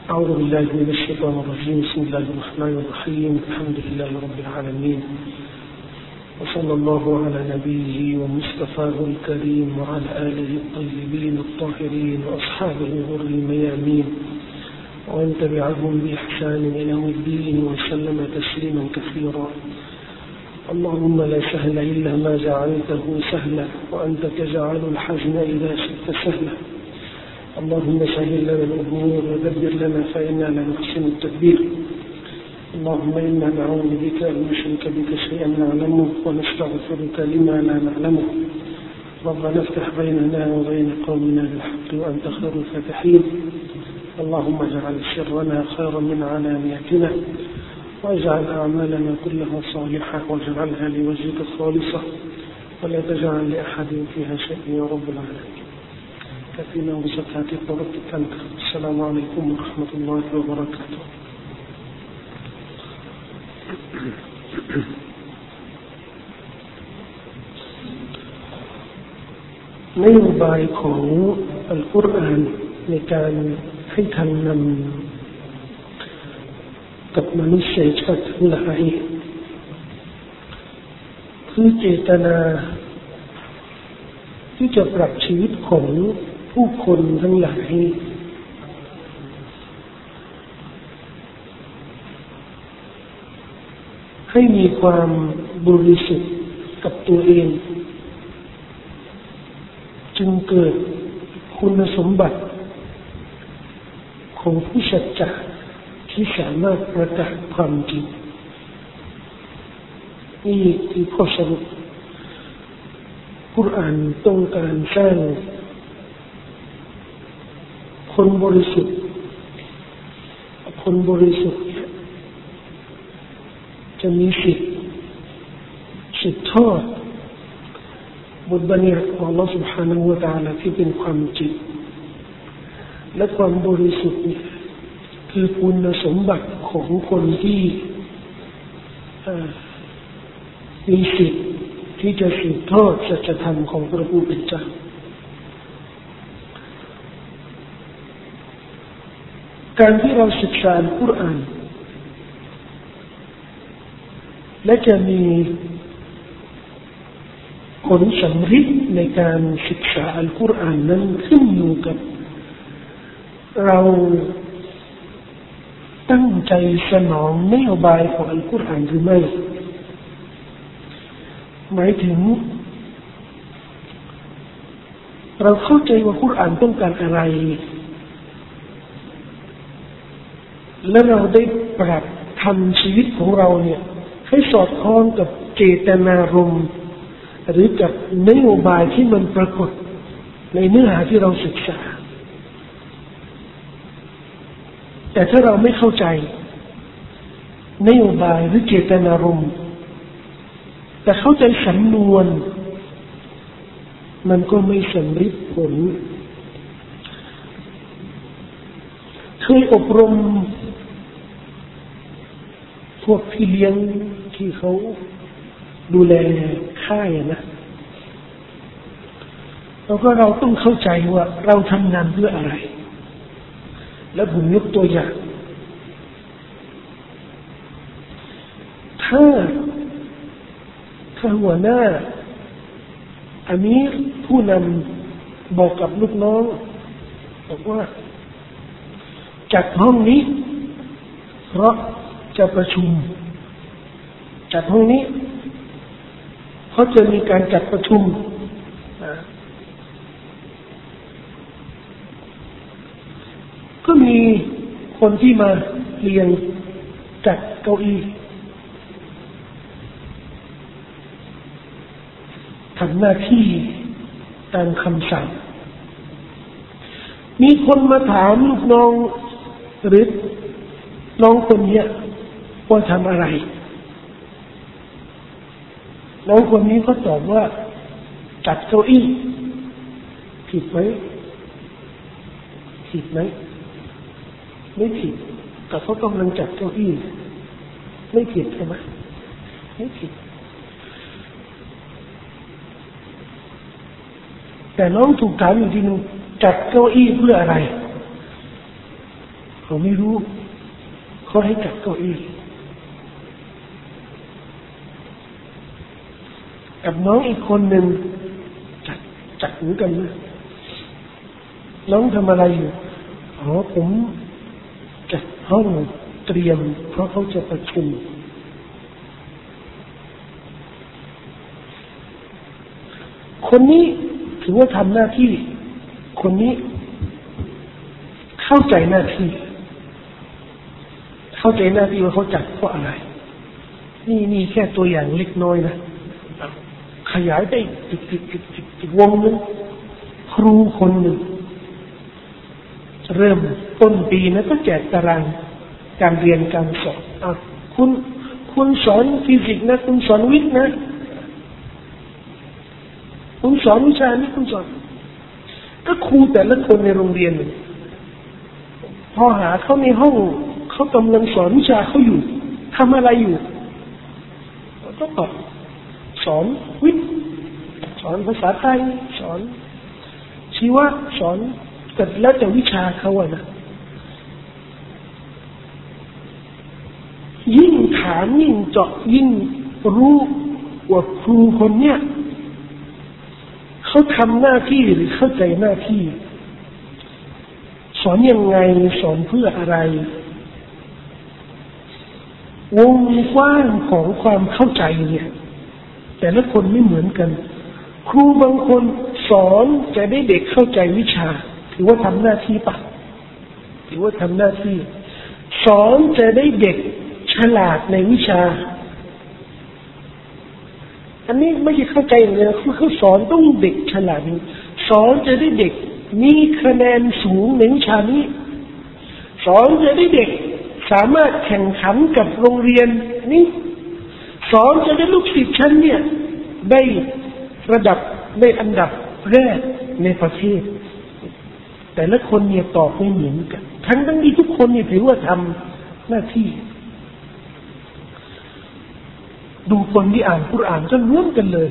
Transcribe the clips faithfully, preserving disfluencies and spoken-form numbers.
أعوذ بالله من الشيطان الرجيم بسم الله الرحمن الرحيم الحمد لله رب العالمين وصلى الله على نبيه ومصطفاه الكريم وعلى آله الطيبين الطاهرين وأصحابه غر الميامين ومن تبعهم بإحسان إلى يوم الدين وسلم تسليما كثيرا اللهم لا سهل إلا ما جعلته سهلا وأنت تجعل الحزن إذا شئت سهلا اللهم سهل لنا الأمور ودبر لنا فإنا لا نحسن التدبير اللهم إنا نعوذ بك أن نشرك بك شيئا نعلمه ونستغفرك لما لا نعلمه ربنا افتح بيننا وبين قومنا بالحق وأنت خير الفاتحين اللهم اجعل سرنا خيرا من علانيتنا واجعل أعمالنا كلها صالحة واجعلها لوجهك خالصة ولا تجعل لأحد فيها شيء يا رب العالمين كفينا وزكاة وربك أنت السلام عليكم ورحمة الله وبركاتهนโยบายของอัลกุรอานในการให้ทางนำกับมนุษยชาติทั้งหลายคือเจตนาที่จะปรับชีวิตของผู้คนทั้งหลายให้มีความบริสุทธิ์กับตัวเองจึงเกิดคุณสมบัติของผู้สัจจะที่สามารถประกาศความจริงนี่คือข้อสรุปกุรอานต้องการสร้างคนบริสุทธิ์คนบริสุทธิ์จะมีสิทธิ์สืบทอดบทบัญญัติของ Allah سبحانه และ تعالى ที่เป็นความจริงและความบริสุทธิ์นี่คือคุณสมบัติของคนที่มีสิทธิ์ที่จะสืบทอดสัจธรรมของพระผู้เป็นเจ้าการที่เราศึกษาอัลกุรอานและจะมีผลสำเร็จในการศึกษาอัลกุรอานนั้นขึ้นอยู่กับเราตั้งใจสนองนโยบายของอัลกุรอานหรือไม่หมายถึงเราเข้าใจว่ากุรอานต้องการอะไรและเราได้ปรับทำชีวิตของเราเนี่ยให้สอดคล้องกับเจตนารมณ์หรือกับนโยบายที่มันปรากฏในเนื้อหาที่เราศึกษาแต่ถ้าเราไม่เข้าใจนโยบายหรือเจตนารมณ์แต่เข้าใจสำนวนมันก็ไม่สำเร็จผลเคยอบรมพวกพี่เลี้ยงที่เขาดูแลค่ายนะแล้วก็เราต้องเข้าใจว่าเราทำงานเพื่ออะไรแล้วผมยกตัวอย่างถ้าถ้าหัวหน้าอามีรผู้นำบอกกับลูกน้องบอกว่าจัดห้องนี้เพราะจะประชุมจัดห้องนี้เพราะจะมีการจัดประชุมก็มีคนที่มาเรียนจัดเก้าอี้ทำหน้าที่ตามคำสั่งมีคนมาถามลูกน้องหรือน้องคนนี้ว่าทำอะไรน้องคนนี้ก็ตอบว่าจัดเก้าอี้ผิดไหมผิดไหมไม่ผิดแต่เขากำลังจัดเก้าอี้ไม่ผิดใช่ไหมไม่ผิดแต่น้องถูกถามอยู่ทีนึงจัดเก้าอี้เพื่ออะไรเขาไม่รู้เขาให้จัดเก้าอี้กับน้องอีกคนหนึ่งจัดจัดเหมือนกันนะน้องทำอะไรอยู่อ๋อผมจัดห้องเตรียมเพราะเขาจะประชุมคนนี้ถือว่าทำหน้าที่คนนี้เข้าใจหน้าที่เข้าใจหน้าที่ว่าเขาจัดเพราะอะไรนี่นี่แค่ตัวอย่างเล็กน้อยนะขยายไปอีกอีกอีกอีกอีกวงนึงครูคนหนึ่งเริ่มต้นปีนะก็แจกตารางการเรียนการสอนอ่ะคุณคุณสอนฟิสิกส์นะคุณสอนวิทย์นะคุณสอนวิชานี้คุณสอนก็ครูแต่ละคนในโรงเรียนพอหาเขาในห้องเขากำลังสอนวิชาเขาอยู่ทำอะไรอยู่ก็ตอบสอนวิทย์สอนภาษาไทยสอนชีวะสอนแต่แล้วแต่วิชาเขาอะนะยิ่งถามยิ่งเจาะยิ่งรู้ว่าครูคนเนี้ยเขาทำหน้าที่หรือเข้าใจหน้าที่สอนยังไงสอนเพื่ออะไรวงกว้างของความเข้าใจเนี่ยแต่ละคนไม่เหมือนกันครูบางคนสอนจะได้เด็กเข้าใจวิชาถือว่าทำหน้าที่ปะถือว่าทำหน้าที่สอนจะได้เด็กฉลาดในวิชาอันนี้ไม่ใช่เข้าใจเลยคือเขาสอนต้องเด็กฉลาดสอนจะได้เด็กมีคะแนนสูงในวิชานี้สอนจะได้เด็กสามารถแข่งขันกับโรงเรียนนี้สอนจะได้ลูกศิษย์ชั้นเนี่ยได้ระดับได้อันดับแรกในประเทศแต่ละคนเนี่ยตอบไม่เหมือนกันทั้งทั้งที่ทุกคนเนี่ยถือว่าทำหน้าที่ดูคนที่อ่านกุรอานก็ร่วมกันเลย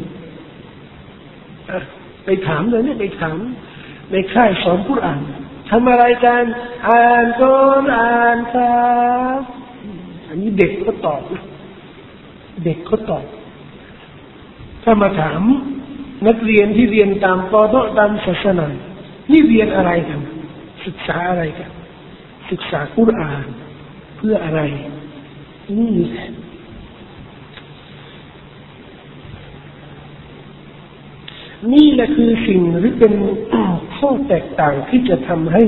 ไปถามเลยเนี่ยไปถามในค่ายสอนกุรอานทำอะไรกันอ่านก่อนอ่านครับอันนี้เด็กก็ตอบนะเด็กก็ตอบถ้ามาถามนักเรียนที่เรียนตามปอดตามศาสนานี่เรียนอะไรกันศึกษาอะไรกันศึกษากุรอานเพื่ออะไรนี่แหละนี่แหละคือสิ่งหรือเป็นข้อแตกต่างที่จะทำให้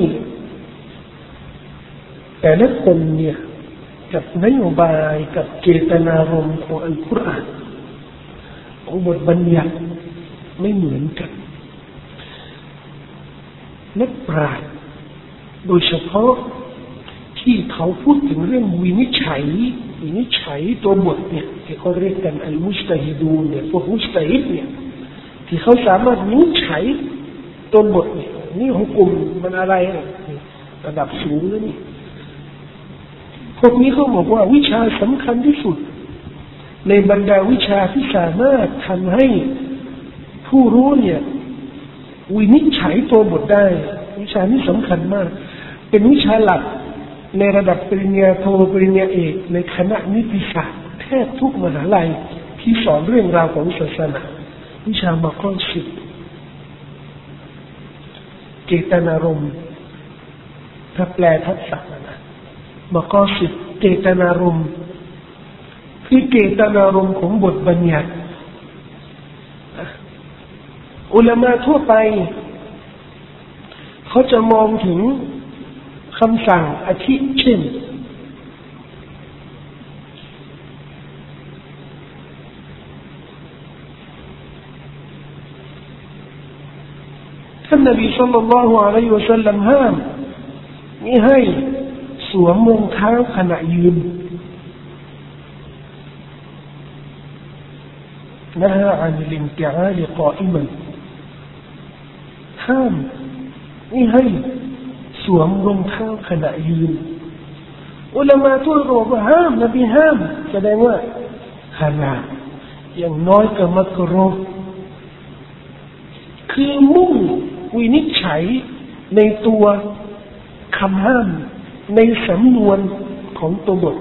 แต่ละคนเนี่ยกับนโยบายกับเจตนารมณ์ของอัลกุรอานของบทบัญญัติไม่เหมือนกันนักปราชญ์โดยเฉพาะที่เขาพูดถึงเรื่องวินิจฉัยวินิจฉัยตัวบทเนี่ยที่เขาเรียกกันอัลมุจตะฮิดูนเนี่ยพวกมุจตะฮิดเนี่ยที่เขาสามารถวินิจฉัยตัวบทเนี่ยนี่ฮุกุมมันอะไรระดับสูงแล้วนี่พวกนี้เขาบอกว่าวิชาสำคัญที่สุดในบรรดาวิชาที่สามารถทำให้ผู้รู้เนี่ยวินิจฉัยตัวบทได้วิชานี้สำคัญมากเป็นวิชาหลักในระดับปริญญาโทปริญญาเอกในคณะนิติศาสตร์แทบทุกมหาลัยที่สอนเรื่องราวของศาสนาวิชามากอสิบเจตนารมณ์ถ้าแปลทับศัพท์นะมากอสิบเจตนารมณ์คือเจตนารมณ์ของบทบัญญัติอุลามะทั่วไปเขาจะมองถึงคำสั่งอาทิเช่นท่านนบีศ็อลลัลลอฮุอะลัยฮิวะซัลลัมห้ามมิให้สวมรองเท้าขณะยืนنهى عن الانتعال قائما ห้ามมิให้สวมรองเท้าขณะยืนอุลามะทั่วโลกว่าห้ามนบีห้ามแสดงว่าฮาลาลอย่างน้อยก็มักรุฮ์คือมุ่งวินิจฉัยในตัวคำห้ามในสำนวนของตัวบท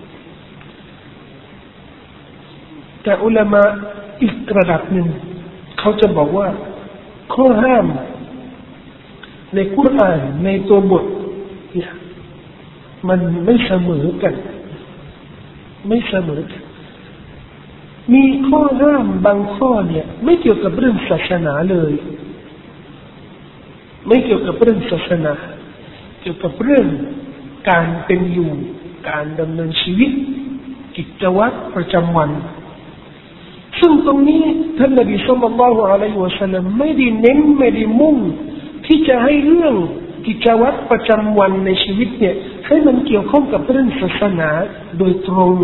แต่อุลามะอีกระดับหนึ่งเขาจะบอกว่าข้อห้ามในกุรอานในตัวบทเนี่ยมันไม่เสมอกันไม่เสมอกันมีข้อห้ามบางข้อเนี่ยไม่เกี่ยวกับเรื่องศาสนาเลยไม่เกี่ยวกับเรื่องศาสนาเกี่ยวกับเรื่องการเป็นอยู่การดำเนินชีวิตกิจวัตรประจำวันซึ่งตรงนี้ท่านนบีศ็อลลัลลอฮุอะลัยฮิวะซัลลัมไม่ได้เน้นไม่ได้มุ่งที่จะให้เรื่องกิจวัตรประจำวันในชีวิตเนี่ยให้มันเกี่ยวข้องกับเรื่องศาสนาโดยตรง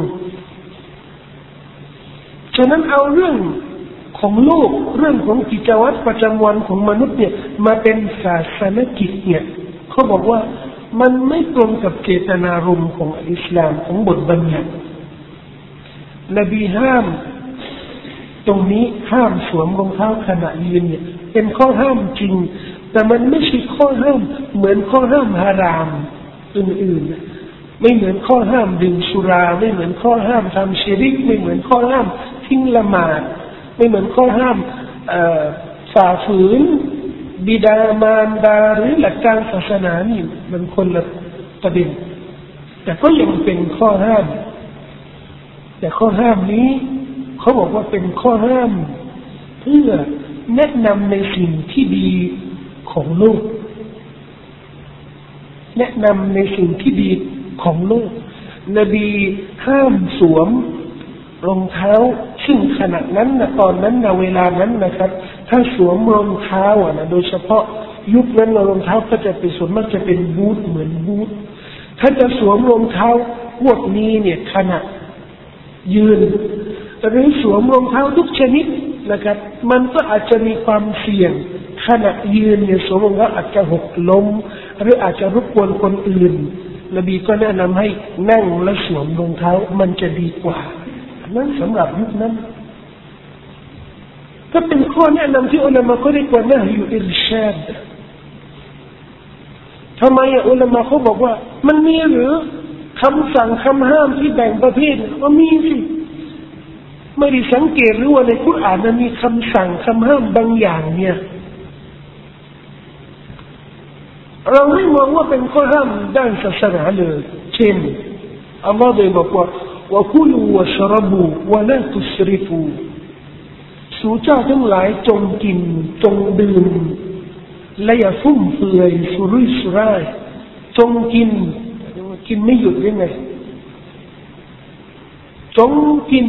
ฉะนั้นเอาเรื่องของโลกเรื่องของกิจวัตรประจำวันของมนุษย์เนี่ยมาเป็นศาสนกิจเนี่ยเขาบอกว่ามันไม่ตรงกับเจตนารมณ์ของอิสลามของบทบัญญัตินบีห้ามตรงนี้ห้ามสวมรองเท้าขณะยืนเนี่ยเป็นข้อห้ามจริงแต่มันไม่ใช่ข้อห้ามเหมือนข้อห้ามฮารามอื่นๆไม่เหมือนข้อห้ามดื่มสุราไม่เหมือนข้อห้ามทำชิริกไม่เหมือนข้อห้ามทิ้งละหมาดไม่เหมือนข้อห้ามฝ่าฝืนบิดามารดาหรือหลักการศาสนานี่มันคนละประเด็นแต่ก็ยังเป็นข้อห้ามแต่ข้อห้ามนี้เขาบอกว่าเป็นข้อห้ามเพื่อแนะนำในสิ่งที่ดีของโลกแนะนำในสิ่งที่ดีของโลกนบีห้ามสวมรองเท้าซึ่งขณะนั้นนะตอนนั้นนะเวลานั้นนะครับถ้าสวมรองเท้าอ่ะนะโดยเฉพาะยุคนั้นรองเท้าก็จะเป็นส่วนมากจะเป็นบูทเหมือนบูทถ้าจะสวมรองเท้าพวกนี้เนี่ยขณะยืนหรือสวมรองเท้าทุกชนิดนะครับมันก็อาจจะมีความเสี่ยงขณะยืนเนี่ยสวมรองเท้าอาจจะหกล้มหรืออาจจะรบกวนคนอื่นนบีก็แนะนำให้นั่งและสวมรองเท้ามันจะดีกว่านั่นสำหรับยุคนั้นก็เป็นข้อแนะนำที่อุลามะเขาเรียกว่านะฮยุอิรชาดทำไมอุลามะเขาบอกว่ามันมีหรือคำสั่งคำห้ามที่แบ่งประเภทก็มีสิไม่ได้สังเกตหรือว่าในกุรอานมันมีคำสั่งคำห้ามบางอย่างเนี่ยเราไม่มองว่าเป็นข้อห้ามด้านศาสนาเลยเช่นอัลลอฮฺได้บอกว่าوكلوا واشربوا ولا تسرفوا สู่เจ้าทั้งหลายจงกินจงดื่มและอย่าฟุ่มเฟือยสุรุ่ยสุร่ายจงกินกินไม่หยุดได้ไงจงกิน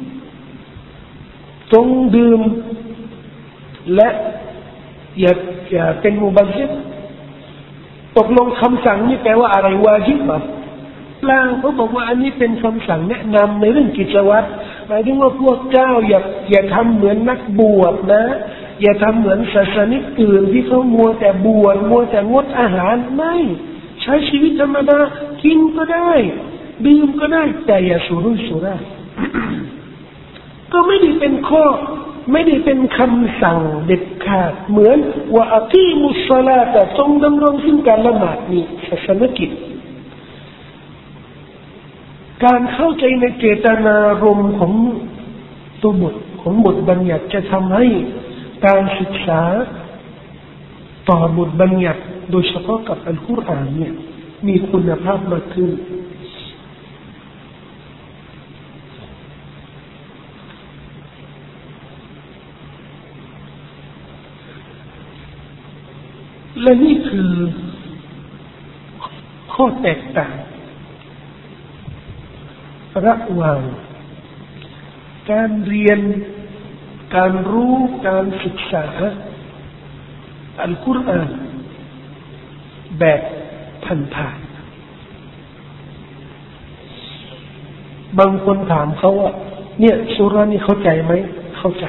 จงดื่มและอย่าอย่าเป็นมุบัซซิรตกลงคำสั่งนี้แปลว่าอะไรวาญิบอ่ะลางเขาบอกว่าอันนี้เป็นคำสั่งแนะนำในเรื่องกิจวัตรหมายถึงว่าพวกเจ้าอย่าอย่าทำเหมือนนักบวชนะอย่าทำเหมือนศาสนิกอื่นที่เขามัวแต่บวชมัวแต่งดอาหารไม่ใช้ชีวิตธรรมดากินก็ได้ดื่มก็ได้แต่อย่าสุรุ่ยสุร่าย ก็ไม่ได้เป็นข้อไม่ได้เป็นคำสั่งเด็ดขาดเหมือนว่าอักีมุสศอลาตะจงดำรงซึ่งการละหมาดนี่ศาสนกิจการเข้าใจในเจตนารมณ์ของตัวบทของบทบัญญัติจะทำให้การศึกษาต่อบทบัญญัติโดยเฉพาะกับอัลกุรอานเนี่ยมีคุณภาพมากขึ้นและนี่คือข้อแตกต่างระหว่างการเรียนการรู้การศึกษาอัลกุรอานแบบผ่านๆบางคนถามเขาว่าเนี่ยซูเราะห์นี้เข้าใจไหมเข้าใจ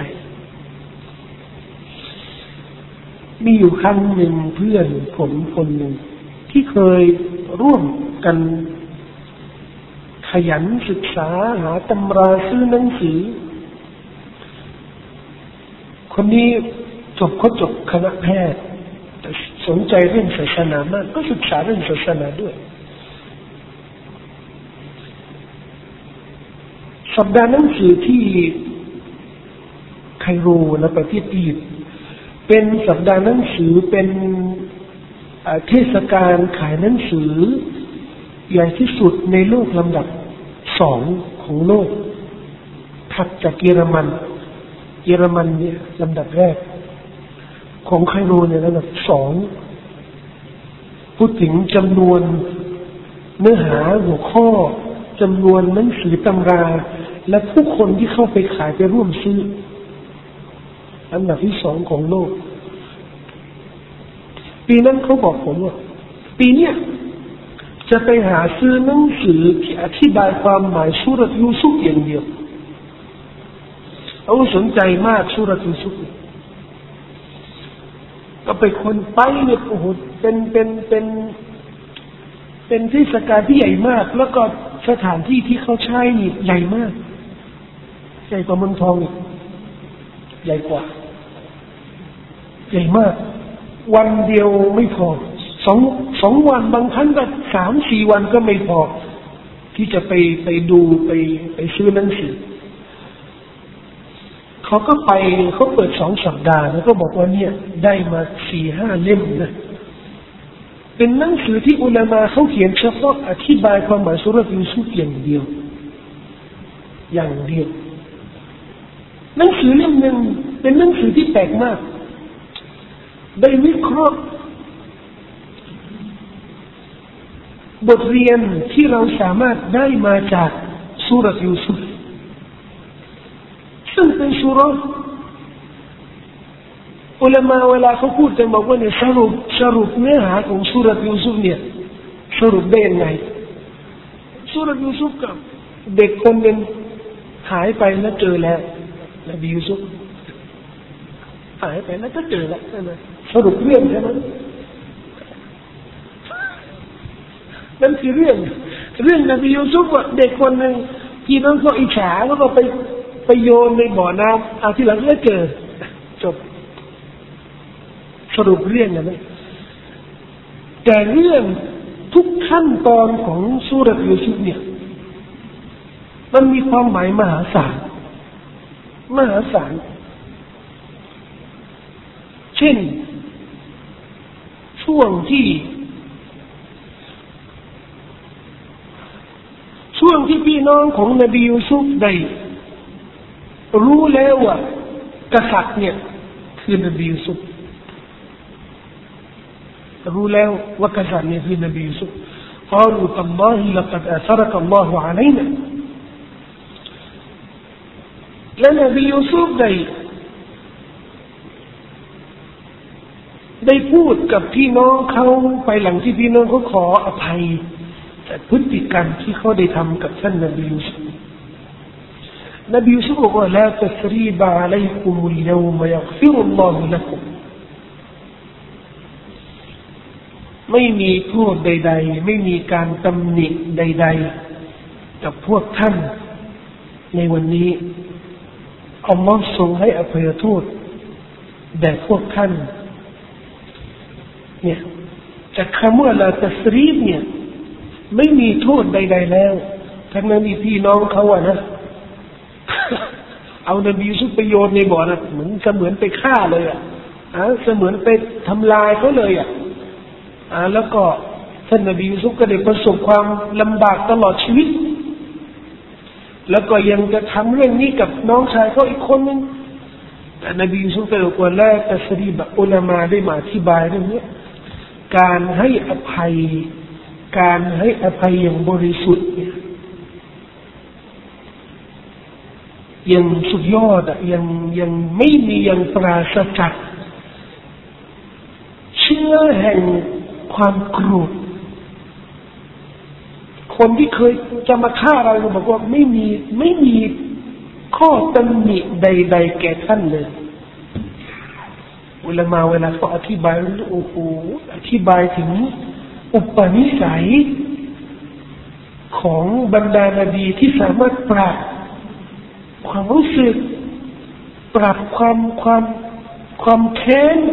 มีอยู่ครั้งหนึ่งเพื่อนผมคนหนึ่งที่เคยร่วมกันขยันศึกษาหาตำราซื้อหนังสือคนนี้จบเขาจบคณะแพทย์แต่สนใจเรื่องศาสนามากก็ศึกษาเรื่องศาสนาด้วยสัปดาห์หนังสือที่ไคโรและประเทศอียิปต์เป็นสัปดาห์หนังสือเป็นเทศกาลขายหนังสือใหญ่ที่สุดในโลกลำดับสองของโลกถัดจากเยอรมันเยอรมันเนี่ยลำดับแรกของไคโรเนี่ยลำดับสองพูดถึงจำนวนเนื้อหาหัวข้อจำนวนหนังสือตำราและผู้คนที่เข้าไปขายไปร่วมซื้ออันดับที่สองของโลกปีนั้นเขาบอกผมว่าปีเนี้ยจะไปหาซื้อหนังสือที่อธิบายความหมายสุรษยูซุฟอย่างเดียวเขาสนใจมากสุรษยูซุฟก็ไปคนไปเนี่ยโอ้โหเป็นเป็นเป็นเป็นเทศกาลที่ใหญ่มากแล้วก็สถานที่ที่เขาใช้นี่ใหญ่มากใหญ่กว่าเมืองทองอีกใหญ่กว่าใหญ่มากวันเดียวไม่พอสองสองวันบางครั้งก็สามสี่วันก็ไม่พอที่จะไปไปดูไปไปซื้อหนังสือเขาก็ไปเขาเปิดสองสัปดาห์แล้วก็บอกว่าเนี่ยได้มาสี่ห้าเล่มนะเป็นหนังสือที่อุลามะเขาเขียนเฉพาะอธิบายความหมายสุรษยูซุฟอย่างเดียวอย่างเดียวหนังสือเล่มหนึ่งเป็นหนังสือที่แปลกมากได้วิเคราะห์บทเรียนที่เราสามารถได้มาจากสุรษยูซุฟซึ่งเป็นสุรษอุลามะเวลาเขาพูดกันบอกว่าเนี่ยสรุปสรุปเนื้อหาของสุรษยูซุฟเนี่ยสรุปได้ยังไงสุรษยูซุฟกับเด็กคนหนึ่งหายไปแล้วเจอแล้วนบียูซุฟหายไปแล้วก็เจอแล้วใช่ไหมสรุปเรื่องใช่ไหมนั่นคือเรื่องเรื่องนบียูซุฟว่าเด็กคนหนึ่งพี่น้องเขาอิจฉาแล้วก็ไปไปโยนในบ่อน้ำเอาที่หลังก็เจอจบสรุปเรื่องนะแต่เรื่องทุกขั้นตอนของสุรษยูซุฟเนี่ยมันมีความหมายมหาศาลมหาศาลเช่นช่วงที่ช่วงที่พี่น้องของนบียูซุฟได้รู้แล้วว่ากษัตริย์เนี่ยคือนบียูซุฟรู้แล้วว่ากษัตริย์เนี่ยคือนบียูซุฟ قالوا تالله لقد آثرك الله علينا และนบียูซุฟได้ได้พูดกับพี่น้องเขาไปหลังที่พี่น้องเขาขออภัยแต่พฤติกรรมที่เขาได้ทำกับท่านนบียูซุฟนบียูซุฟบอกว่าลาตัสรีบะอะลัยกุมุลยอมยัฆฟิรุลลอฮุละกุมไม่มีโทษใดๆไม่มีการตำหนิใดๆกับพวกท่านในวันนี้อัลลอฮ์ทรงให้อภัยโทษแด่พวกท่านเนี่ยจากคำว่าลาตัสรีบเนี่ยไม่มีโทษใดๆแล้วทั้งนั้นมีพี่น้องเขาอะนะเอานบียูซุฟไปโยนในบ่อนะเหมือนเสมือนไปฆ่าเลยอ่ะอ่าเสมือนไปทำลายเขาเลยอ่ะอ่าแล้วก็ท่านนบียูซุฟก็ได้ประสบความลำบากตลอดชีวิตแล้วก็ยังจะทำเรื่องนี้กับน้องชายเขาอีกคนนึงแต่นบียูซุฟก็บอกว่าละตัสรีบะอุลามะได้มาอธิบายเรื่องนี้การให้อภัยการให้อภัยอย่างบริสุทธิ์เนี่ยยังสุดยอดอ่ะยังยังไม่มียังปราศจากเชื้อแห่งความโกรธคนที่เคยจะมาฆ่าเราบอกว่าไม่มีไม่มีข้อตำหนิใดๆแก่ท่านเลยเวลามาเวลาเขาอธิบายโอ้โหอธิบายถึงอุปนิสัยของบรรดานบีที่สามารถปรับความรู้สึกปรับความความความแค้น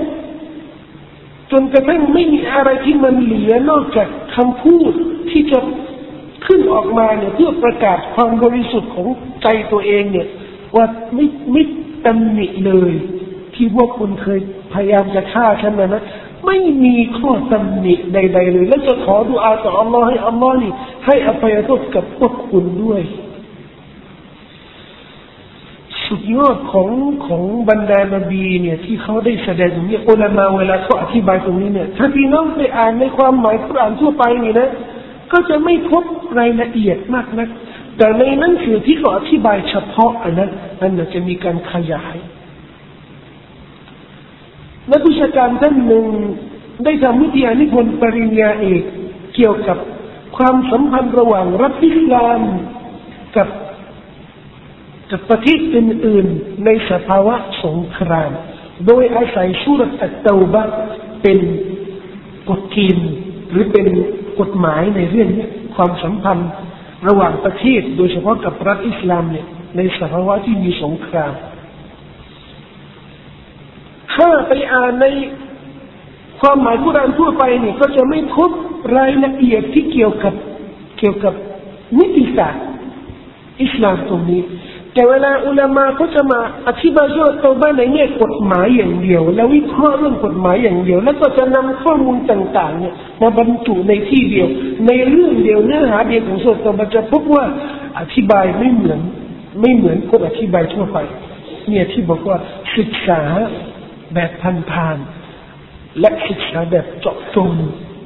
จนกระทั่งไม่มีอะไรที่มันเหลือนอกจากคำพูดที่จะขขึ้นออกมาเนี่ยเพื่อประกาศความบริสุทธิ์ของใจตัวเองเนี่ยว่าไม่ไม่ตำหนิเลยที่พวกคุณเคยพยายามจะฆ่าฉันนะนะไม่มีข้อตำหนิใดๆเลยและจะขอดุอาต่ออัลลอฮ์ให้อัลลอฮ์นี่ให้อภัยโทษกับพวกคุณด้วยสุดยอดของของบรรดานบีเนี่ยที่เขาได้แสดงตรงนี้อุลามะเวลาเขาอธิบายตรงนี้เนี่ยถ้าพี่น้องไปอ่านในความหมายกุรอานทั่วไปนี่นะก็จะไม่พบรายละเอียดมากนักแต่ในหนังสือที่เขาอธิบายเฉพาะอันนั้นนั่นจะมีการขยายนักวิชาการท่านหนึ่งได้ทำวิทยานิพนธ์ปริญญาเอกเกี่ยวกับความสัมพันธ์ระหว่างรัฐอิสลามกับกับประเทศอื่นๆในสภาวะสงครามโดยอาศัยซูเราะห์อัตเตาบะห์เป็นกฎเกณฑ์หรือเป็นกฎหมายในเรื่องนี้ความสัมพันธ์ระหว่างประเทศโดยเฉพาะกับรัฐอิสลามเนี่ยในสภาวะที่มีสงครามถ้าไปอ่านในความหมายกุรอานทั่วไปเนี่ยก็จะไม่พบรายละเอียดที่เกี่ยวกับเกี่ยวกับนิติศาสตร์อิสลามตรงนี้แต่เวลาอุลามะเขาจะมาอธิบายเรื่องตัวบ้านในแง่กฎหมายอย่างเดียวแล้ววิเคราะห์เรื่องกฎหมายอย่างเดียวแล้วก็จะนำข้อมูลต่างๆเนี่ยมาบรรจุในที่เดียวในเรื่องเดียวเนื้อหาเดียวของสุรตัวมันจะพบว่าอธิบายไม่เหมือนไม่เหมือนคนอธิบายทั่วไปเนี่ยที่บอกว่าศึกษาแบบผ่านๆและศึกษาแบบเจาะจง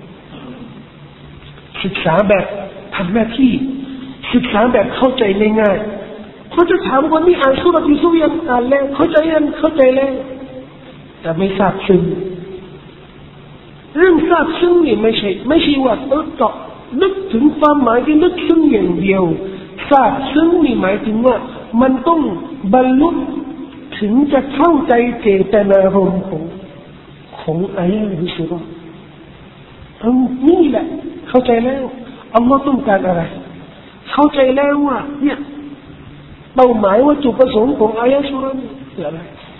ศึกษาแบบทำหน้าที่ศึกษาแบบเข้าใจง่ายๆเขาจะถามคนที่อ่านสุรยูซุฟยังอ่านแล้วเข้าใจยังเข้าใจแล้วแต่ไม่ทราบซึ้งเรื่องทราบซึ้งนี่ไม่ใช่ไม่ใช่ว่าเออเจาะนึกถึงความหมายที่ลึกซึ้งอย่างเดียวทราบซึ้งนี่หมายถึงว่ามันต้องบรรลุถึงจะเข้าใจเจตนารมณ์ของของอายะห์หรือสุเราะห์เอานี่แหละเข้าใจแล้วอัลลอฮ์ต้องการอะไรเข้าใจแล้วว่าเนี่ยเป้าหมายว่าจุดประสงค์ของอายะห์สุเราะห์คืออะไร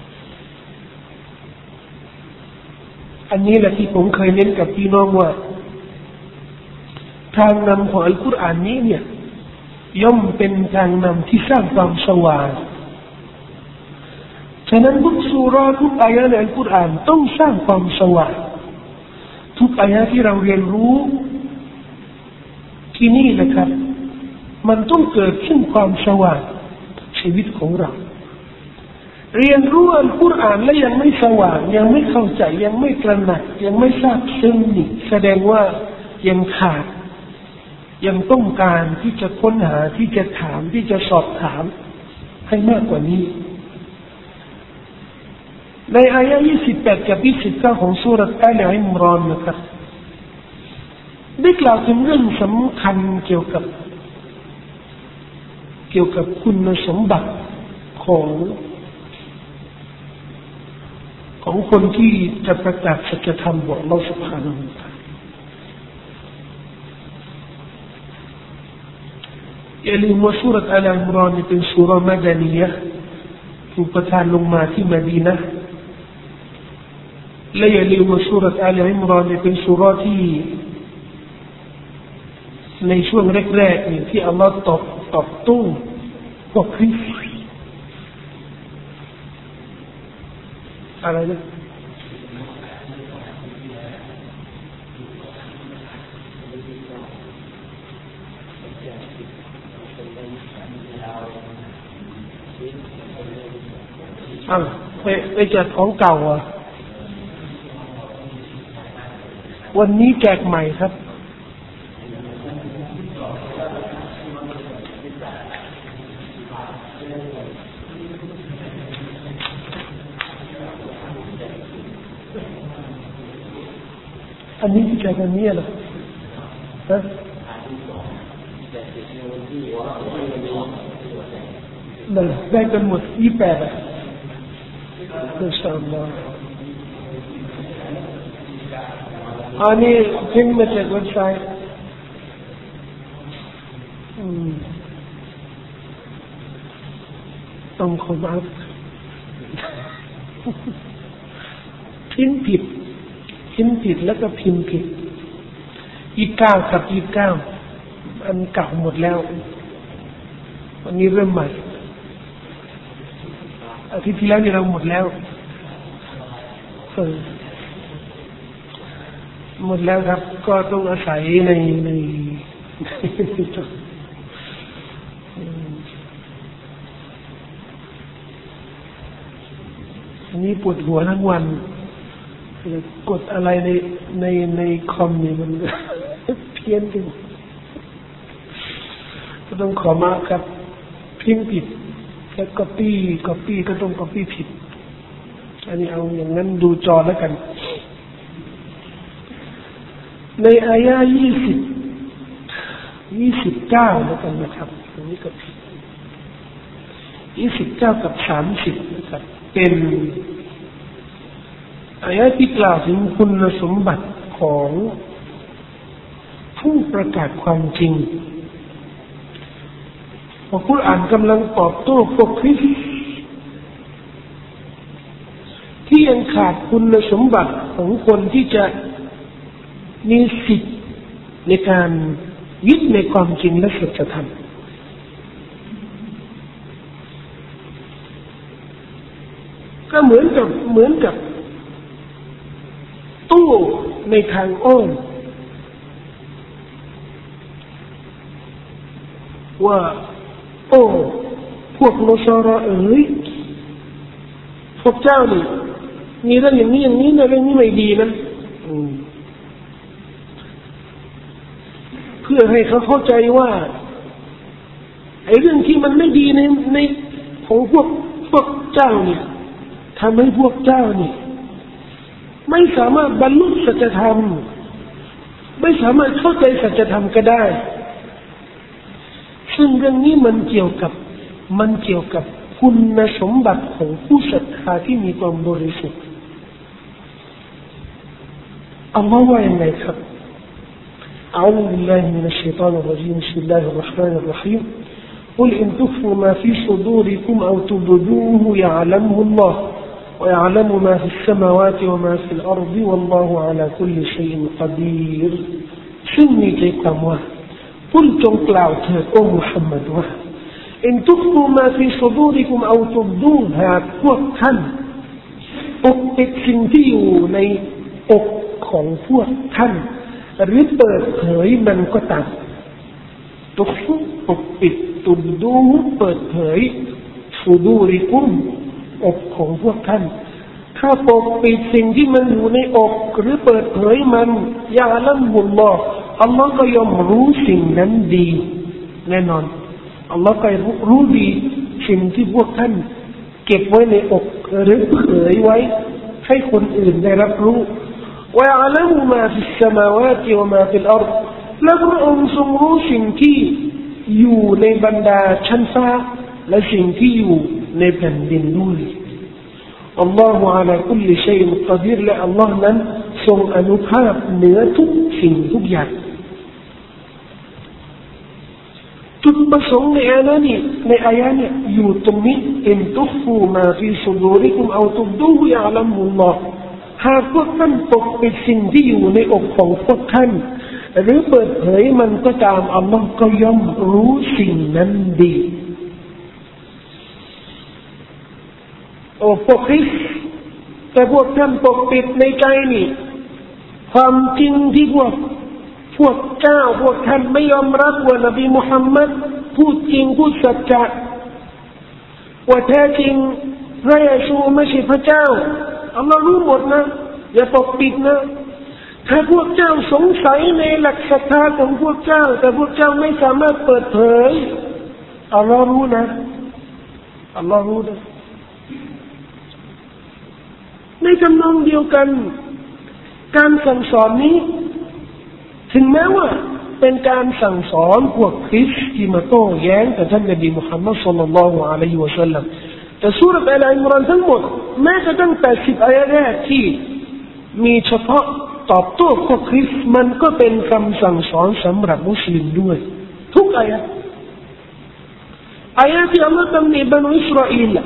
อันนี้แหละที่ผมเคยเน้นกับพี่น้องว่าทางนำของอัลกุรอานนี้เนี่ยย่อมเป็นทางนำที่สร้างความสว่างฉะนั้นทุกซูเราะห์ทุกอายะห์ในอัลกุรอานต้องสร้างความสว่างทุกอายะห์ที่เราเรียนรู้ที่นี่นะครับมันต้องเกิดขึ้นความสว่างชีวิตของเราเรียนรู้อัลกุรอานและยังไม่สว่างยังไม่เข้าใจยังไม่ตระหนักยังไม่ทราบซึ้งนี่แสดงว่ายังขาดยังต้องการที่จะค้นหาที่จะถามที่จะสอบถามให้มากกว่านี้ในอายะห์ยี่สิบแปดกับยี่สิบเก้าของซูเราะห์อาลอิมรอนนะครับได้กล่าวถึงเรื่องสำคัญเกี่ยวกับเกี่ยวกับคุณสมบัติของของคนที่จะประกาศสัจธรรมของอัลเลาะห์ซุบฮานะฮูวะตะอาลาอย่าลืมว่าซูเราะห์อาลอิมรอนเป็นซูเราะห์มะดานียะห์ถูกประทานลงมาที่มะดีนะห์และอย่าลืมว่าซูเราะห์อาลอิมรอนเป็นซูเราะห์ที่ในช่วงแรกๆนี่ที่อัลลอฮ์ตอบตอบโต้พวกคริสต์อะไรนะอ้าวไปไปแจกของเก่าอ่ะวันนี้แจกใหม่ครับอันนี้ที่แจกอันนี้เหรอฮะนั่นได้กันหมดยี่สิบแปดอ่ะอินชาอัลลอฮ์อันนี้พิมพ์มาจากเว็บไซต์ต้องขอมาพิมพ์ผิดพิมพ์ผิดแล้วก็พิมพ์ผิดยี่สิบเก้ากับยี่สิบเก้าอันเก่าหมดแล้ววันนี้เริ่มใหม่อาทิตย์ที่แล้วนี่เราหมดแล้วเออหมดแล้วครับก็ต้องอาศัยในในอันนี้ปวดหัวทั้งวันกดอะไรในในในคอมนี่มันเพี้ยนจริงก็ต้องขอมาครับพิมพ์ผิดแล้วก็ปี้ก็ปี้ก็ต้องก็ปี้ผิดอันนี้เอาอย่างนั้นดูจอแล้วกันในอายะยี่สิบยี่สิบเก้าแล้วกันนะครับตรงนี้ก็ผิดยี่สิบเก้ากับสามสิบนะครับเป็นอายะที่กล่าวถึงคุณสมบัติของผู้ประกาศความจริงพอกุรอานกำลังตอบโต้พวกคริสต์ที่ยังขาดคุณสมบัติของคนที่จะมีสิทธิ์ในการยึดในความจริงและสัจธรรมก็เหมือนกับเหมือนกับตู้ในทางอ้อมว่าโอ้พวกโนซาราเอ๋ยพวกเจ้านี่มีเรื่องอย่างนี้อย่างนี้นะเรื่องนี้ไม่ดีนะเพื่อให้เขาเข้าใจว่าไอ้เรื่องที่มันไม่ดีในในของพวกพวกเจ้าเนี่ยทำให้พวกเจ้านี่ไม่สามารถบรรลุสัจธรรมไม่สามารถเข้าใจสัจธรรมก็ได้ซึ่งเรื่องนี้มันเกี่ยวกับมันเกี่ยวกับคุณสมบัติของผู้ศรัทธาที่มีความบริสุทธิ์อัลลอฮ์ว่าอย่างไรครับأعوذ بالله من الشيطان الرجيم بسم الله الرحمن الرحيم قل إن تخفوا ما في صدوركم أو تبدوه يعلمه الله ويعلم ما في السماوات وما في الأرض والله على كل شيء قدير ซึ่งมีใจความว่าพูดจงกล่าวเถิดโอ้มุฮัมมัดว่าอินทุกฟูมาฟีซุดูริกุมเอาตุบดูหากพวกท่านปกปิดสิ่งที่อยู่ในอกของพวกท่านหรือเปิดเผยมันก็ตามทุกฟูปกปิดตุบดูเปิดเผยซุดูริกุมอกของพวกท่านถ้าปกปิดสิ่งที่มันอยู่ในอกหรือเปิดเผยมันยาละมุลลอฮ์อัลลอฮ์ก็ย่อมรู้สิ่งนั้นดีแน่นอนอัลลอฮ์ก็รู้ดีสิ่งที่พวกท่านเก็บไว้ในอกหรือเผยไว้ให้คนอื่นได้รับรู้ว่าอัลลอฮ์มาฟิสสมาวาติวะมาฟิลอัรฎ์และพระองค์ทรงรู้สิ่งที่อยู่ในบรรดาชั้นฟ้าและสิ่งที่อยู่ในแผ่นดินด้วยอัลลอฮฺอาลาคุลลิชัยมุกดีรและอัลลอฮ์นั้นทรงอนุภาพเหนือทุกสิ่งทุกอย่างจุดประสงค์ในอายะนี้ในอายะนี้อยู่ตรงนี้อินทุกฟูมาฟีซุดูริกุมเอาตุบดูฮุยะลัมุลลอฮ์หากพวกท่านปกปิดสิ่งที่อยู่ในอกของพวกท่านหรือเปิดเผยมันก็ตามอัลลอฮ์ก็ย่อมรู้สิ่งนั้นดีโอ้พวกคริสต์แต่พวกท่านปกปิดในใจนี่ความจริงที่พวกพวกเจ้าพวกท่านไม่ยอมรับว่านบีมุฮัมมัดพูดจริงพูดสัจจะว่าแท้จริงพระเยซูไม่ใช่พระเจ้าอัลลอฮ์รู้หมดนะอย่าปกปิดนะถ้าพวกเจ้าสงสัยในหลักศรัทธาของพวกเจ้าแต่พวกเจ้าไม่สามารถเปิดเผยอัลลอฮ์รู้นะอัลลอฮ์รู้นะในทำนองเดียวกันการสั่งสอนนี้ถึงแม้ว่าเป็นการสั่งสอนพวกคริสต์ที่มาโต้แย้งกับท่านนบีมุฮัมมัดศ็อลลัลลอฮุอะลัยฮิวะซัลลัมแต่ซูเราะห์อัลอิมรอนทั้งหมดแม้กระทั่งแปดสิบอายะห์แรกที่มีเฉพาะตอบโต้พวกคริสต์มันก็เป็นคำสั่งสอนสำหรับมุสลิมด้วยทุกอายะห์อายะห์ที่อัลลอฮ์ตำหนิบรรดาอิสราเอล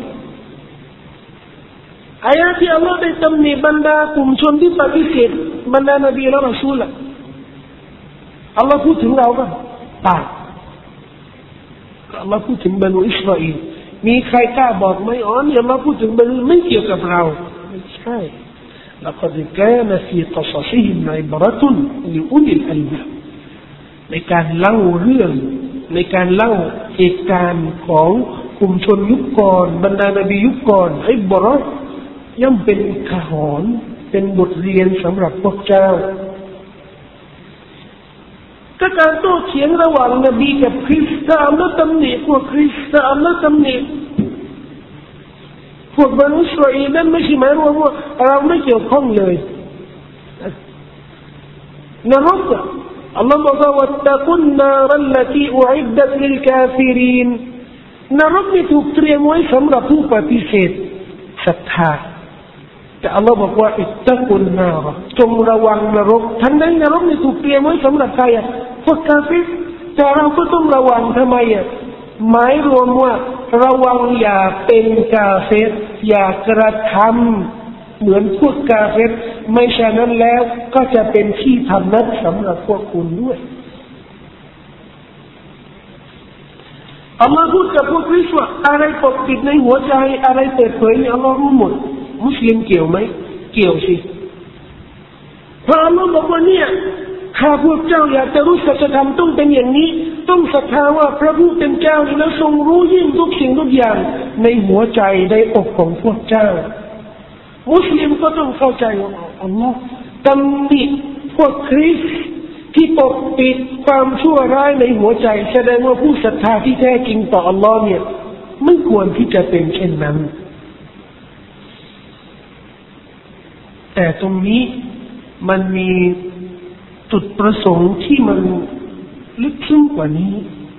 อายะที่อัลลอฮ์ได้ตำหนิบรรดากลุ่มชนที่ปฏิเสธบรรดานบีและรอซูลอัลลอฮ์พูดถึงเราบ้างปากอัลลอฮ์พูดถึงบรรดาอิสราเอลมีใครกล้าบอกไหมอ๋อเนี่ยมาพูดถึงบรรดาไม่เกี่ยวกับเราไม่ใช่ لقد كان في قصصهم عبرة لأولي الألباب ในการเล่าเรื่องในการเล่าเหตุการณ์ของกลุ่มชนยุคก่อนบรรดานบียุคก่อนอิบเราะห์ย่อมเป็นอุทาหรณ์เป็นบทเรียนสำหรับพวกเจ้าก็การโต้เถียงระหว่างนบีกับคริสต์อัลลอฮ์ตำหนิพวกคริสต์อัลลอฮ์ตำหนิพวกบรรดาอิสราเอลนั้นไม่ใช่หมายรวมว่าเราไม่เกี่ยวข้องเลยนรกอัลลอฮ์บอกว่าวัตตะกุนนารัลลตีอุอิดดัตลิลกาฟิรินนรกนี่ถูกเตรียมไว้สำหรับผู้ปฏิเสธศรัทธาแต่อัลลอฮ์บอกว่าอิตตะกุนนาร์จงระวังนรกทั้งนั้นนรกนี่ถูกเตรียมไว้สำหรับใครอ่ะพวกกาฟิรแต่เราก็ต้องระวังทำไมอ่ะหมายรวมว่าระวังอย่าเป็นกาเฟรอย่ากระทำเหมือนพวกกาเฟรไม่ฉะนั้นแล้วก็จะเป็นที่พำนักสำหรับพวกคุณด้วยอัลลอฮ์พูดกับพวกคริสต์ว่าอะไรปกปิดในหัวใจอะไรเปิดเผยเนี่ยอัลลอฮ์รู้หมดมุสลิมเกี่ยวไหมเกี่ยวสิเพราะอัลลอฮ์บอกว่าเนี่ยถ้าพวกเจ้าอยากจะรู้สัจธรรมต้องเป็นอย่างนี้ต้องศรัทธาว่าพระผู้เป็นเจ้านี่แล้วทรงรู้ยิ่งทุกสิ่งทุกอย่างในหัวใจในอกของพวกเจ้ามุสลิมก็ต้องเข้าใจว่าอัลลอฮ์ตำหนิพวกคริสต์ที่ปกปิดความชั่วร้ายในหัวใจแสดงว่าผู้ศรัทธาที่แท้จริงต่ออัลลอฮ์เนี่ยไม่ควรที่จะเป็นเช่นนั้นแต่ตรงนี้มันมีจุดประสงค์ที่มันลึกซึ้งกว่านี้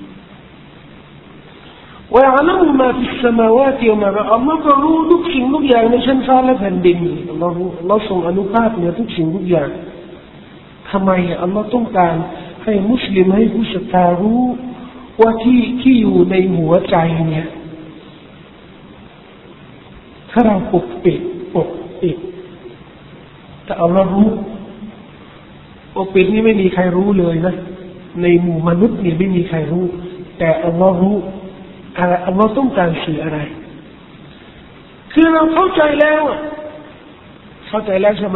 ว่าอัลลอฮ์มาในสมาวาติวมาอัลลอฮ์ก็รู้ทุกสิ่งทุกอย่างในชั้นฟ้าและแผ่นดินอัลลอฮ์อัลลอฮ์ทรงอนุภาพเหนือทุกสิ่งทุกอย่างทำไมอัลลอฮ์ต้องการให้มุสลิมให้ผู้ศรัทธารู้ว่าที่ที่อยู่ในหัวใจเนี่ยถ้าเราปกปิดปกปิดแต่อัลลอฮ์รู้ปกปิดนี่ไม่มีใครรู้เลยนะในหมู่มนุษย์นี่ไม่มีใครรู้แต่อัลลอฮ์รู้อะไรอัลลอฮ์ต้องการสื่ออะไรคือเราเข้าใจแล้วเข้าใจแล้วใช่ไหม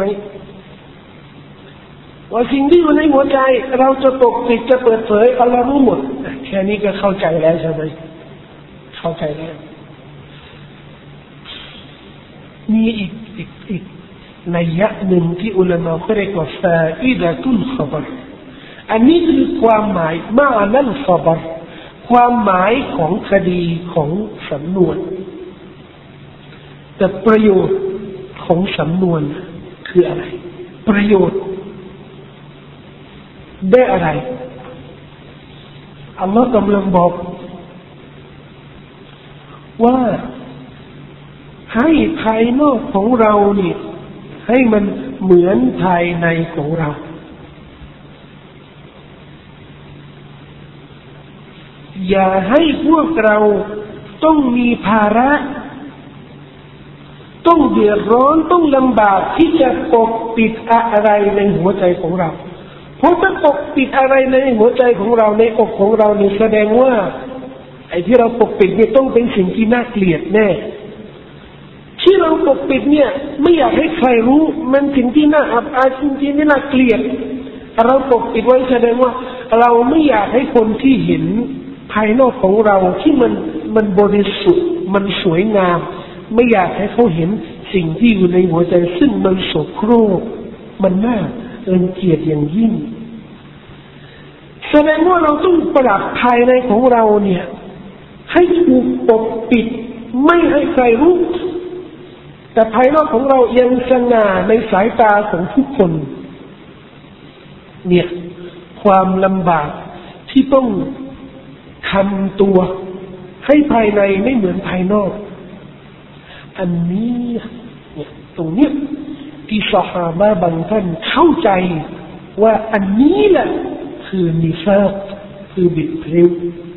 ว่าสิ่งที่อยู่ในหัวใจเราจะปกปิดจะเปิดเผยอัลลอฮ์รู้หมดแค่นี้ก็เข้าใจแล้วใช่ไหมเข้าใจแล้วมีอีกอีกอีกนัยยะหนึ่งที่อุลามะเขาเรียกว่าฟาอิดะตุลขบรอันนี้คือความหมายมานัลขบรความหมายของคดีของสำนวนแต่ประโยชน์ของสำนวนคืออะไรประโยชน์ได้อะไรอัลลอฮ์กำลังบอกว่าให้ภายนอกของเรานี่ให้มันเหมือนภายในของเราอย่าให้พวกเราต้องมีภาระต้องเดือดร้อนต้องลำบากที่จะปกปิดอะไรในหัวใจของเราเพราะถ้าปกปิดอะไรในหัวใจของเราในอกของเรานี่แสดงว่าไอ้ที่เราปกปิดนี่ต้องเป็นสิ่งที่น่าเกลียดแน่ที่เราปกปิดเนี่ยไม่อยากให้ใครรู้มันสิ่งที่น่าอับอายสิ่งที่น่าเกลียดเราปกปิดไว้แสดงว่าเราไม่อยากให้คนที่เห็นภายนอกของเราที่มันมันบริสุทธิ์มันสวยงามไม่อยากให้เขาเห็นสิ่งที่อยู่ในหัวใจซึ่งมันโสโครกมันน่ารังเกียจอย่างยิ่งแสดงว่าเราต้องปรับภายในของเราเนี่ยให้ถูกปกปิดไม่ให้ใครรู้แต่ภายนอกของเรายังสง่าในสายตาของทุกคนเนี่ยความลำบากที่ต้องทำตัวให้ภายในไม่เหมือนภายนอกอันนี้เนี่ยตรงนี้ที่ซอฮาบะห์บางท่านเข้าใจว่าอันนี้แหละคือนิฟากคือบิดพริ้ว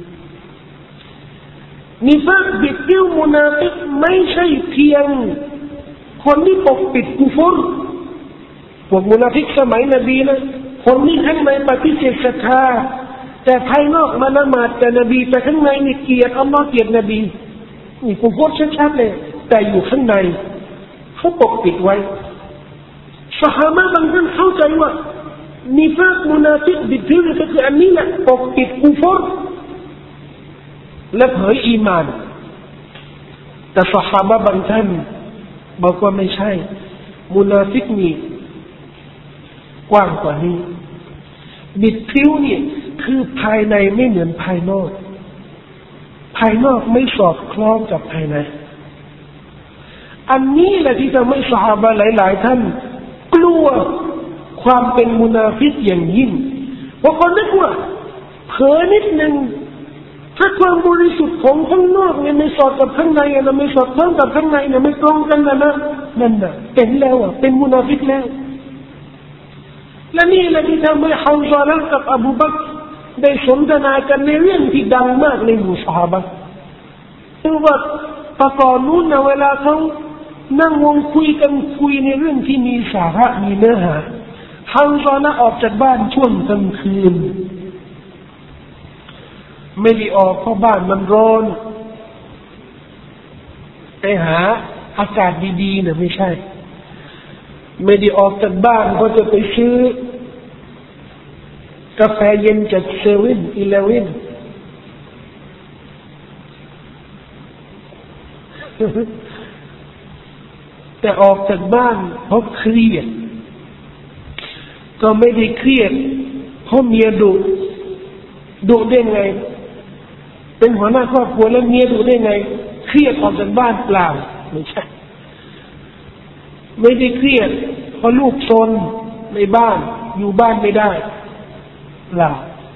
นิฟากบิดพริ้วมุนาฟิกไม่ใช่เพียงคนที่ปกปิดกุฟรพวกมุนาฟิกสมัยนบีนะคนนี้ข้างในปฏิเสธศรัทธาแต่ภายนอกมาละหมาดแต่นบีแต่ข้างในนี่เกลียดอัลลอฮ์เกลียดนบีนี่กูพูดชัดๆเลยแต่อยู่ข้างในเขาปกปิดไว้ซอฮาบะห์บางท่านเข้าใจว่านิฟากมุนาฟิกบิดเบือนก็คืออันนี้แหละปกปิดกุฟรและเผยอีมานแต่ซอฮาบะห์บางท่านบอกว่าไม่ใช่มุนาฟิกนี่กว้างกว่านี้บิดพริ้วเนี่ยคือภายในไม่เหมือนภายนอกภายนอกไม่สอดคล้องกับภายในอันนี้แหละที่ทำให้ซอฮาบะห์หลายๆท่านกลัวความเป็นมุนาฟิกอย่างยิ่งเพราะคนนึกว่าเผลอนิดนึงถ้าความบริสุทธิ์ของข้างนอกเนี่ยไม่สอดกับข้างในนะไม่สอดคล้องกับข้างในเนี่ยไม่ตรงกันนะนะนั่นน่ะเป็นแล้วอ่ะเป็นมุนาฟิกแล้วและนี่แหละที่ทำให้ฮัมซาละห์กับอบูบักรได้สนทนากันในเรื่องที่ดังมากในหมู่ซอฮาบะห์คือว่าตะกอนนู้นนะเวลาเขานั่งวงคุยกันคุยในเรื่องที่มีสาระมีเนื้อหาฮัมซาละห์ออกจากบ้านช่วงกลางคืนไม่ได้ออกเพราะบ้านมันร้อนไปหาอากาศดีๆเนี่ยไม่ใช่ไม่ได้ออกจากบ้านเพราะจะไปซื้อกาแฟเย็นจากเซเว่นอีเลฟเว่นแต่ออกจากบ้านเพราะเครียดก็ไม่ได้เครียดเพราะเมียดุดุได้ไงเป็นหัวหน้าครอบครัวแล้วเมียดุได้ไงเครียดออกจากบ้านเปล่าไม่ใช่ไม่ได้เครียดเพราะลูกซนในบ้านอยู่บ้านไม่ได้เปล่า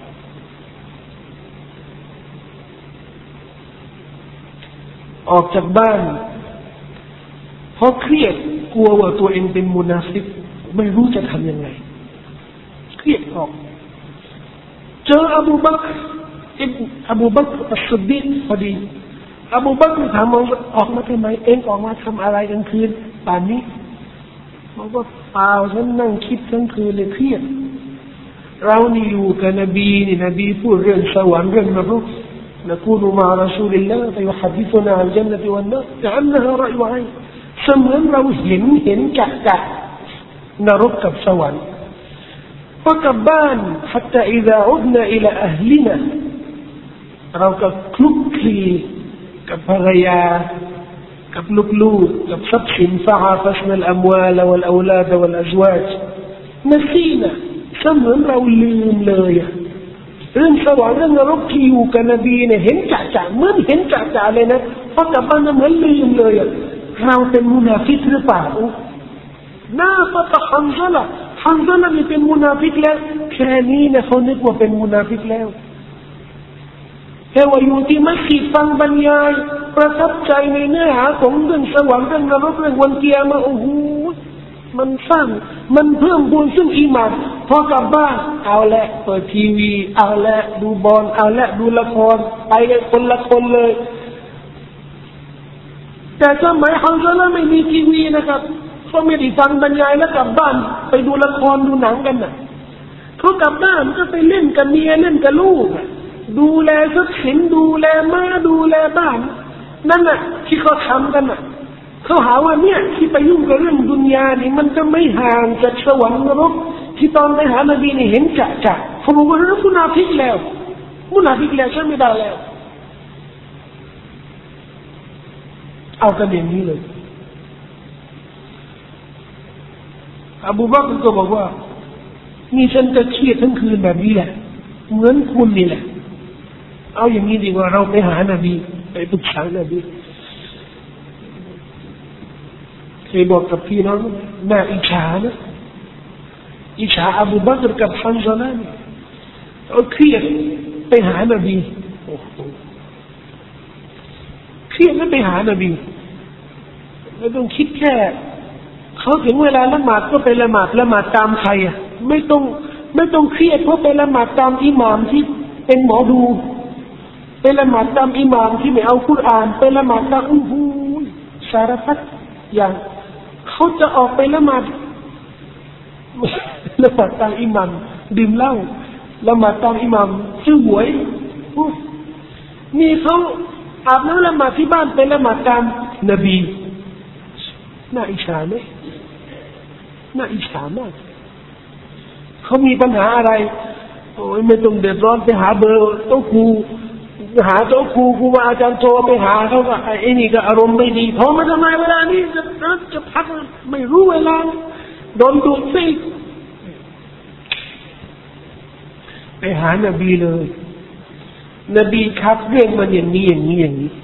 ออกจากบ้านเพราะเครียดกลัวว่าตัวเองเป็นมุนาฟิกไม่รู้จะทำยังไงเครียดออกเจออบูบักรอิบอบูบักรอัสซิดดีกพอดีอบูบักรถามว่าออกมาทำไมเองออกมาทำอะไรกลางคืนป่านนี้บอกว่าเปล่าฉันนั่งคิดทั้งคืนเลยเครียดเรานี่อยู่กับนบีนี่นบีพูดเรื่องสวรรค์เรื่องนรกنكون مع رسول الله فيحدثنا عن الجنة والنار كأنها رأي عين เสมือนเราเห็นเห็นจักจักนรกกับสวรรค์พอกลับบ้าน حتى إذا عدنا إلى أهلنا เราก็คลุกคลีกับภรรยากับลูกๆกับทรัพย์สิน فعافسنا الأموال والأولاد والأزواج نسينا เสมือนเราลืมเลยเรื่องสวรรค์เรื่องนรกที่อยู่กับนบีเนี่ยเห็นจ่าจ่าเหมือนเห็นจ่าจ่าเลยนะพอกลับบ้านเหมือนลืมเลยเราเป็นมุนาฟิกหรือเปล่าน่าปะตะฮัมซะละฮัมซะละนี่เป็นมุนาฟิกแล้วแค่นี้เนี่ยเขานึกว่าเป็นมุนาฟิกแล้วแค่ว่าอยู่ที่มัสยิดฟังบรรยายประทับใจในเนื้อหาของเรื่องสวรรค์เรื่องนรกเรื่องวันเกียรติโอ้โหมันสร้างมันเพิ่มพูนซึ่งอีหม่านพอกลับบ้านเอาละเปิดทีวีเอาละดูบอลเอาละดูละครไปกันคนละคนเลยแต่สมัยฮัมซาละห์ไม่มีทีวีนะครับเขาไม่ได้ฟังบรรยายแล้วกลับบ้านไปดูละครดูหนังกันน่ะเขากลับบ้านก็ไปเล่นกับเมียเล่นกับลูกดูแลทรัพย์สินดูแลม้าดูแลบ้านนั่นน่ะที่เขาทำกันน่ะเขาหาว่าเนี่ยที่ไปยุ่งกับเรื่องดุนยานี่มันจะไม่ห่างจากสวรรค์นรกที่ตอนไปหานบีนี่เห็นจะจะเขาบอกว่าเรามุนาฟิกแล้วมุนาฟิกแล้วใช่ไม่ได้แล้วเอากันอย่างนี้เลยอบูบักรก็บอกว่านี่ฉันจะเครียดทั้งคืนแบบนี้แหละเหมือนคุณนี่แหละเอาอย่างนี้ดีกว่าเราไปหานบีไปปรึกษานบีเคยบอกกับพี่น้องน่าอิจฉานะอิจฉาอบูบักรกับฮัมซาละห์เอาเครียดไปหานบีโอ้โหเครียดแล้วไปหานบีไม่ต้องคิดแค่เขาถึงเวลาละหมาดก็ไปละหมาดละหมาดตามใครอ่ะไม่ต้องไม่ต้องเครียดเพราะไปละหมาดตามอิหม่ามที่เป็นหมอดูไปละหมาดตามอิหม่ามที่ไม่เอากุรอานไปละหมาดตามอู้หูสารพัดอย่างเขาจะออกไปละหมาดละหมาดตามอิหม่ามดื่มเหล้าละหมาดตามอิหม่ามซื้อหวยนี่เขาอาบน้ำละหมาดที่บ้านเป็นละหมาดตามนบีน่าอิจฉาไหมน่าอิจฉามากเขามีปัญหาอะไรโอ้ยไม่ต้องเดือดร้อนไปหาเบอร์โต๊ะครูหาโต๊ะครูครูบาอาจารย์โทรไปหาเขาก็ไอ้นี่ก็อารมณ์ไม่ดีโทรมาทำไมเวลานี้จะจะพักไม่รู้เวลาโดนดูดซิไปหานบีเลยนบีครับเรื่องมันอย่างนี้อย่างนี้อย่างนี้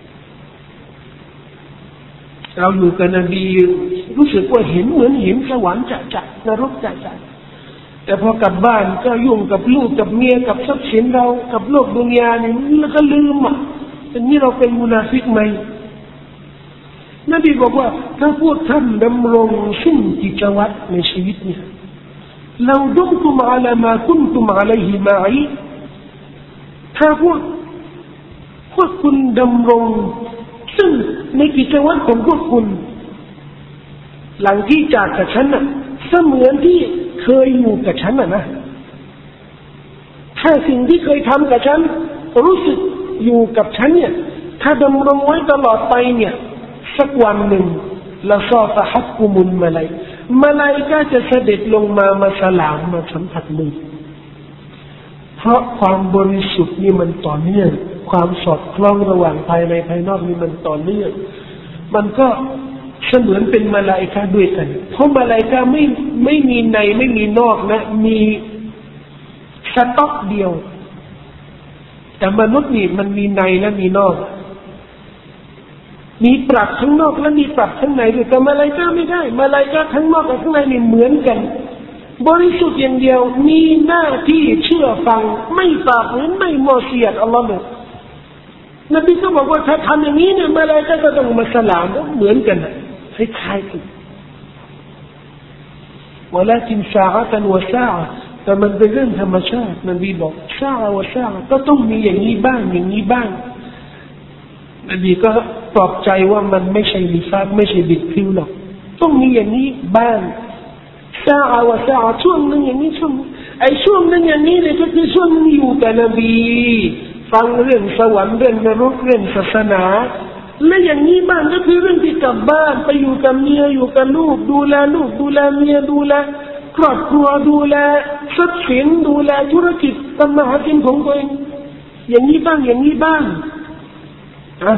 เราอยู่กับนบีรู้สึกว่าเห็นเหมือนเห็นสวรรค์จะจะนรกจะจะแต่พอกลับบ้านก็ยุ่งกับลูกกับเมียกับทรัพย์สินเรากับโลกดุนยานี่แล้วก็ลืมอ่ะอันนี้เราเป็นมุนาฟิกไหมนบีบอกว่าถ้าพวกท่านดำรงซึ่งกิจวัตรในชีวิตเนี่ยเราดุมตุมอาลามาคุนตุมอาลัยฮิมาอีถ้าพวกพวกคุณดำรงซึ่งในกิจวัตรของพวกคุณหลังที่จากกับฉันน่ะเสมือนที่เคยอยู่กับฉันน่ะนะถ้าสิ่งที่เคยทำกับฉันรู้สึกอยู่กับฉันเนี่ยถ้าดำรงไว้ตลอดไปเนี่ยสักวันหนึ่งละซอฟะฮักกุมุลมาลัยมาลัยก็จะเสด็จลงมามาสลามมาสัมผัสมือเพราะความบริสุทธิ์นี่มันต่อเนื่องความสอดคล้องระหว่างภายในภายนอกนี่มันต่อเนื่องมันก็เสมือนเป็นมาลาอิกะห์ด้วยกันเพราะมาลาอิกะห์ไม่ไม่มีในไม่มีนอกนะมีสต็อกเดียวแต่มนุษย์นี่มันมีในและมีนอกมีปรับข้างนอกและมีปรับข้างในด้วยแต่มาลาอิกะห์ไม่ได้มาลาอิกะห์ข้างนอกกับข้างในนี่เหมือนกันบริสุทธิ์อย่างเดียวมีหน้าที่เชื่อฟังไม่ฝ่าฝืนไม่มอเสียดอัลลอฮ์เนี่ยนบีก็บอกว่าถ้าทำอย่างนี้เนี่ยมาลาอิกะห์ก็ต้องมาสลามเหมือนกันคล้ายๆกันวะลากินซาอะตันวะซาอะแต่มันเป็นเรื่องธรรมชาตินบีบอกซาอะวะซาอะก็ต้องมีอย่างนี้บ้างอย่างนี้บ้างนบีก็ปลอบใจว่ามันไม่ใช่นิฟากไม่ใช่บิดพลิ้วหรอกต้องมีอย่างนี้บ้างซาอะวะซาอะช่วงนึงอย่างนี้ช่วงไอ้ช่วงนึงอย่างนี้เนี่ยก็คือช่วงนึงอยู่กับนบีฟังเรื่องสวรรค์เรื่องนรกเรื่องศาสนาและอย่างนี้บ้างก็คือเรื่องที่กลับบ้านไปอยู่กับเมียอยู่กับลูกดูแลลูกดูแลเมียดูแลครอบครัวดูแลทรัพย์สินดูแลธุรกิจทำมาหากินของตัวเองอย่างนี้บ้างอย่างนี้บ้างอ่ะ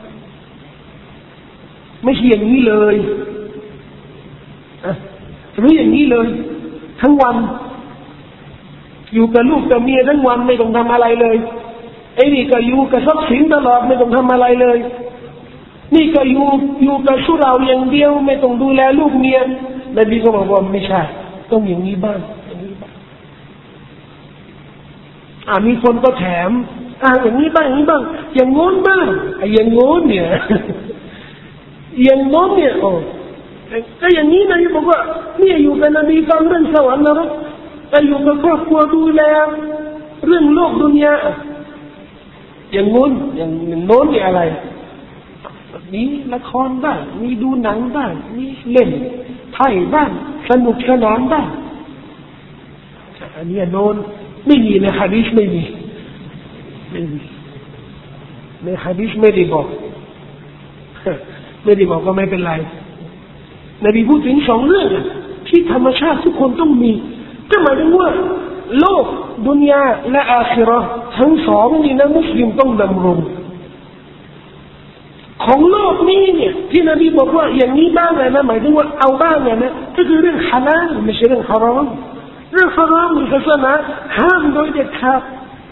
ไม่ใช่อย่างนี้เลยอ่ะหรืออย่างนี้เลยทั้งวันอยู่กับลูกกับเมียทั้งวันไม่ต้องทำอะไรเลยไอ้นี่ก็อยู่กับทรัพย์สินตลอดไม่ต้องทำอะไรเลยนี่ก็อยู่อยู่กับสุราอย่างเดียวไม่ต้องดูแลลูกเมียนบีก็บอกว่าไม่ใช่ต้องอย่างนี้บ้างอย่างนี้บ้างอ่ามีคนก็แถมอ่าอย่างนี้บ้างอย่างนี้บ้างอย่างโน้นบ้างไอ้อย่างโน้นเนี่ยอย่างโน้นเนี่ยโอ้ก็อย่างนี้นบีบอกว่าเนี่ยอยู่กับนบีฟังเรื่องสวรรค์นรกแต่อยู่กับครอบครัวดูแลเรื่องโลกดุนยาอย่างโน้นอย่างโน้นเนี่ยอะไรมีละครบ้างมีดูหนังบ้างมีเล่นไพ่บ้างสนุกสนานบ้างอันนี้โน้นไม่มีในหะดีษไม่มีไม่มีในหะดีษไม่ได้บอกไม่ได้บอกก็ไม่เป็นไรนบีพูดถึงสองเรื่องที่ธรรมชาติทุกคนต้องมีก็หมายถึงว่าโลกดุนยาและอาคิเราะห์ทั้งสองนี่นะมุสลิมต้องดำรงของโลกนี้เนี่ยที่นบีบอกว่าอย่างนี้บ้างนะหมายถึงว่าเอาบ้างนะก็คือเรื่องฮาลาลไม่ใช่เรื่องฮารอมเรื่องฮารอมในศาสนาห้ามโดยเด็ดขาด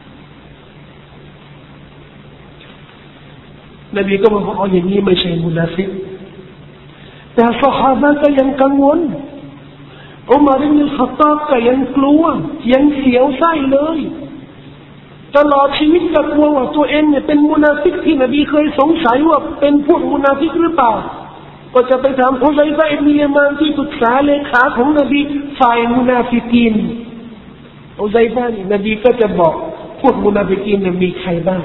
นบีก็บอกว่าเอาอย่างนี้ไม่ใช่มุนาฟิกแต่ซอฮาบะห์ก็ยังกังวลอุมัรอิบนุลค็อฏฏอบก็ยังกลัวยังเสียวไส้เลยตลอดชีวิตก็กลัวว่าตัวเองเนี่ยเป็นมุนาฟิกที่นบีเคยสงสัยว่าเป็นพวกมุนาฟิกหรือเปล่าก็จะไปถามอุซัยฟะอิบนุยะมานที่ปรึกษาเลขาของนบีฝ่ายมุนาฟิกีนอุซัยฟะนี่นบีก็จะบอกพวกมุนาฟิกีนเนี่ยมีใครบ้าง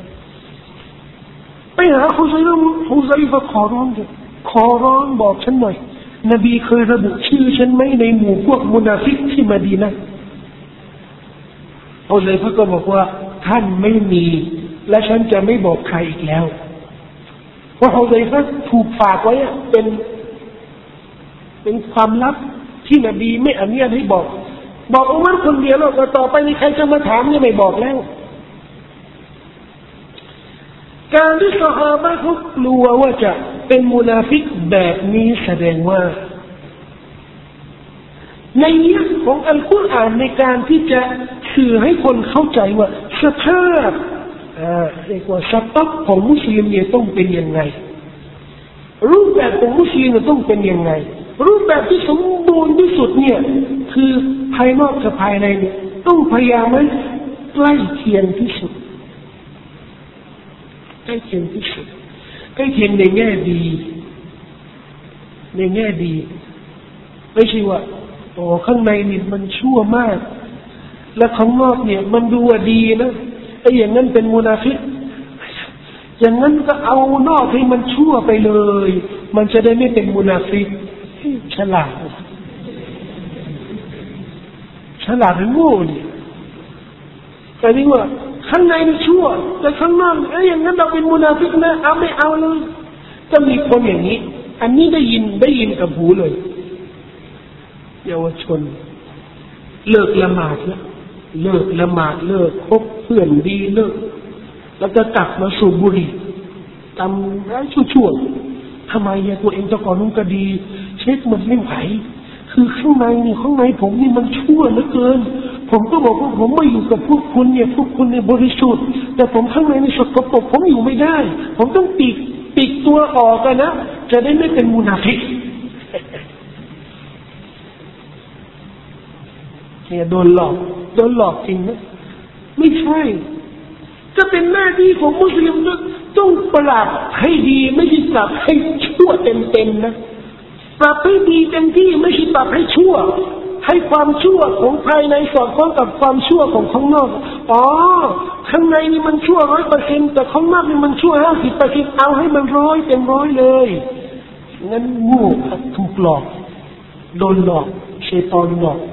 ไปหาอุซัยฟะอุซัยฟะขอร้องเถอะขอร้องบอกฉันหน่อยนบีเคยระบุชื่อฉันไหมในหมู่พวกมุนาฟิกที่มะดีนะห์อุซัยฟะห์ก็บอกว่าท่านไม่มีและฉันจะไม่บอกใครอีกแล้วเพราะอุซัยฟะห์ถูกฝากไว้เป็นเป็นความลับที่นบีไม่อนุญาตให้บอกบอกอุมัรคนเดียวแล้วต่อไปนี้ใครจะมาถามเนี่ยไม่บอกแล้วการที่ซอฮาบะห์เขากลัวว่าจะเป็นมุนาฟิกแบบนี้แสดงว่าในเนื้อของอัลกุรอานในการที่จะสื่อให้คนเข้าใจว่าสภาพอ่าเรียกว่าสภาพของมุสลิมเนี่ยต้องเป็นยังไงรูปแบบของมุสลิมต้องเป็นยังไงรูปแบบที่สมบูรณ์ที่สุดเนี่ยคือภายนอกกับภายในเนี่ยต้องพยายามให้ใกล้เคียงที่สุดใกล้เคียงที่สุดใกล้เคียงในแง่ดีในแง่ดีไม่ใช่ว่าโอ้ข้างในนี่มันชั่วมากและข้างนอกเนี่ยมันดูว่าดีนะไอ้อย่างนั้นเป็นมุนาฟิกอย่างนั้นก็เอานอกให้มันชั่วไปเลยมันจะได้ไม่เป็นมุนาฟิกฉลาดฉลาดหรือโง่เนี่ยแต่นี่ว่าข้างในนี่ชั่วแต่ข้างนอกไอ้อย่างนั้นเราเป็นมุนาฟิกนะเอาไม่เอาเลยก็มีคนอย่างนี้อันนี้ได้ยินได้ยินกับหูเลยเยาวชนเลิกละหมาดแล้วเลิกละหมาดเลิกคบเพื่อนดีเลิกแล้วก็กลับมาสูบบุหรี่ทำร้ายชั่วๆทำไมเนี่ยตัวเองจะก่อนนู้นก็ดีเช็คมันไม่ไหวคือข้างในนี่ข้างในผมนี่มันชั่วเหลือเกินผมก็บอกว่าผมไม่อยู่กับพวกคุณเนี่ยพวกคุณเนี่ยบริสุทธิ์แต่ผมข้างในนี่สกปรกผมอยู่ไม่ได้ผมต้องปิดปิดตัวออกกันนะจะได้ไม่เป็นมุนาฟิกเนี่ยโดนหลอกโดนหลอกจริงนะไม่ใช่จะเป็นหน้าที่ของมุสลิมต้องปรับให้ดีไม่ใช่ปรับให้ชั่วเต็มๆนะปรับให้ดีเต็มที่ไม่ใช่ปรับให้ชั่วให้ความชั่วของภายในสอดคล้องกับความชั่วของข้างนอกอ๋อข้างในนี่มันชั่วร้อยเปอร์เซ็นต์แต่ข้างนอกนี่มันชั่วห้าสิบเปอร์เซ็นต์เอาให้มันร้อยเต็มร้อยเลยงั้นโง่ถูกหลอกโดนหลอกชัยฏอนหลอก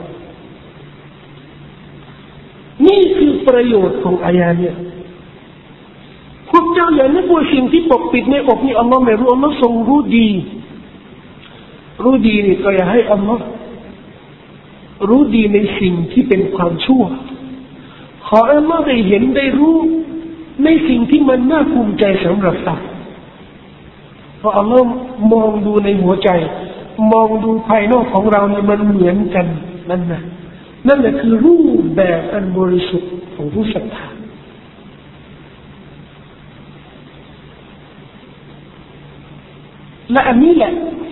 นี่คือประโยชน์ของอายะเนี่ยพวกเจ้าอย่านึกว่าสิ่งที่ปกปิดในอกนี่อัลลอฮ์ไม่รู้อัลลอฮ์ทรงรู้ดีรู้ดีนี่ก็อย่าให้อัลลอฮ์รู้ดีในสิ่งที่เป็นความชั่วขออัลลอฮ์ได้เห็นได้รู้ในสิ่งที่มันน่าภูมิใจสำหรับเราเพราะอัลลอฮ์มองดูในหัวใจมองดูภายนอกของเราเนี่ยมันเหมือนกันนั่นนะนั่นแหละคือรูปแบบอันบริสุทธิ์ของผู้ศรัทธาและอันนี้แหละ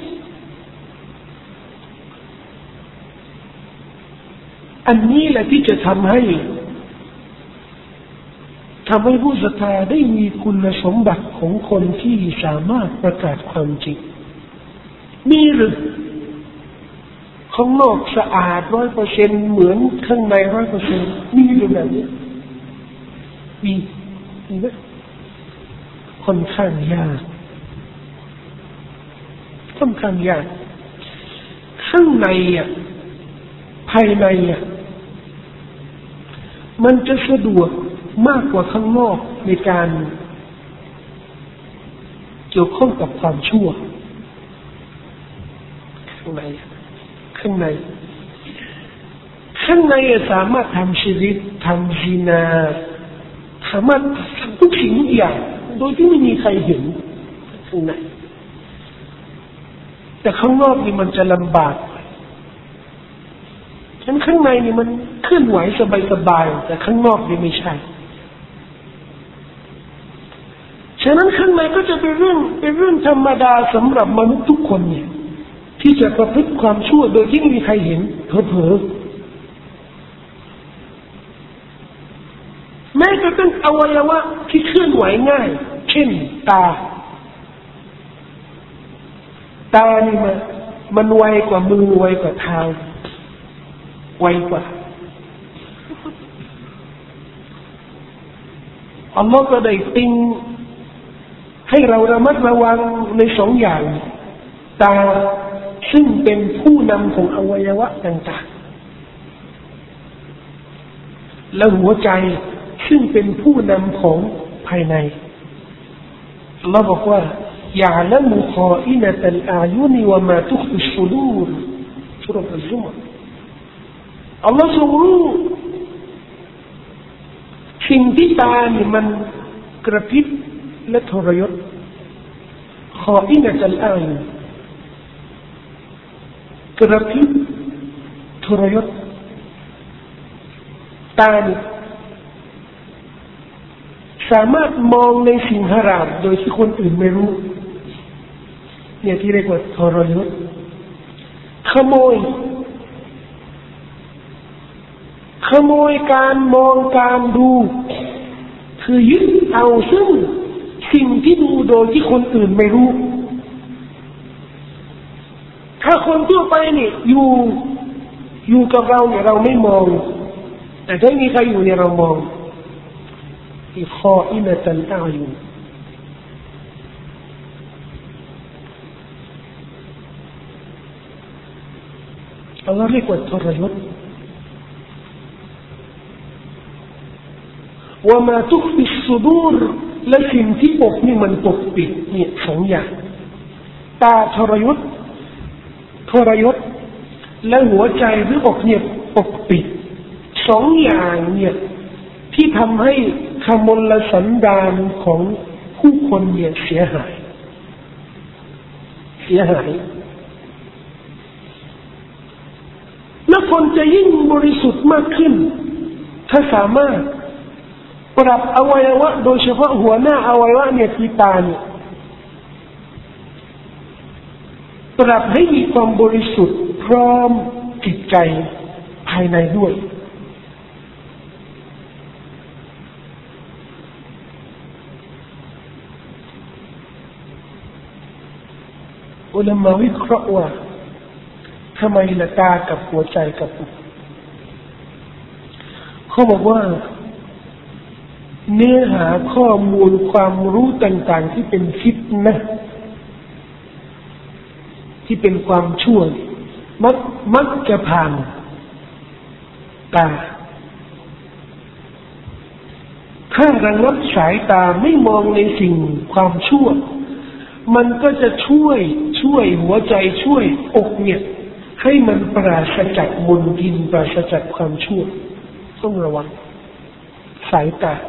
อันนี้แหละที่จะทำให้ทำให้ผู้ศรัทธาได้มีคุณสมบัติของคนที่สามารถประกาศความจริงมีหรือข้างนอกสะอาดร้อยเปอร์เซ็นต์เหมือนข้างในร้อยเปอร์เซ็นต์มีหรือแบบนี้มีมีไหมค่อนข้างยากค่อนข้างยากข้างในอ่ะภายในอ่ะมันจะสะดวกมากกว่าข้างนอกในการเกี่ยวข้องกับความชั่วข้างในข้างในข้างในสามารถทำชีริกทำซินาสามารถทำทุกสิ่งทุกอย่างโดยที่ไม่มีใครเห็นข้างในแต่ข้างนอกนี่มันจะลำบากฉะนั้นข้างในนี่มันเคลื่อนไหวสบายๆแต่ข้างนอกนี่ไม่ใช่ฉะนั้นข้างในก็จะเป็นเรื่องเป็นเรื่องธรรมดาสำหรับมนุษย์ทุกคนเนี่ยที่จะประพฤติความชั่วโดยที่ไม่มีใครเห็นเผลอๆแม้กระทั่งอวัยวะที่เคลื่อนไหวง่ายเช่นตาตานี่มันมันไวกว่ามือไวกว่าเท้าไวกว่าอัลลอฮ์ก็ได้ติงให้เราระมัดระวังในสองอย่างตาซึ่งเป็นผู้นำของอวัยวะต่างและหัวใจซึ่งเป็นผู้นำของภายในอัลลอฮ์บอกว่ายะละมุคออินะตัลอายุนวะมาตุคฟิศซูดูรซูเราะห์อัลซุมอะห์อัลลอฮ์ทรงรู้สิ่งที่ตาเนี่ยมันกระพริบและทรยศคออินะตัลอายุนกระพริบทรยศตาเนี่ยสามารถมองในสิ่งฮารามโดยที่คนอื่นไม่รู้เนี่ยที่เรียกว่าทรยศขโมยขโมยการมองการดูคือยึดเอาซึ่งสิ่งที่ดูโดยที่คนอื่นไม่รู้ถ้าคนทั่วไปเนี่ยอยู่อยู่กับเราเนี่ยเราไม่มองแต่ถ้ามีใครอยู่เนี่ยเรามองที่คออินะตัลอายุนอัลลอฮ์เรียกว่าทรยศว่ามาทุกฟิศซูดูรและสิ่งที่ปกนี่มันปกปิดเนี่ยสองอย่างตาทรยศทรยศและหัวใจหรืออกเนี่ยปกปิดสองอย่างเนี่ยที่ทำให้ขมลสันดานของผู้คนเนี่ยเสียหายเสียหายและคนจะยิ่งบริสุทธิ์มากขึ้นถ้าสามารถปรับอวัยวะโดยเฉพาะหัวหน้าอวัยวะเนี่ยคือตาเนี่ยปรับให้มีความบริสุทธิ์พร้อมจิตใจภายในด้วยอุลามะวิเคราะห์ว่าทำไมละตากับหัวใจกับเขาบอกว่าเนื้อหาข้อมูลความรู้ต่างๆที่เป็นฟิตนะห์ที่เป็นความชั่วมักมักจะผ่านตาถ้าระงับสายตาไม่มองในสิ่งความชั่วมันก็จะช่วยช่วยหัวใจช่วยอกเนี่ยให้มันปราศจากมลทินปราศจากความชั่วต้องระวังสายตา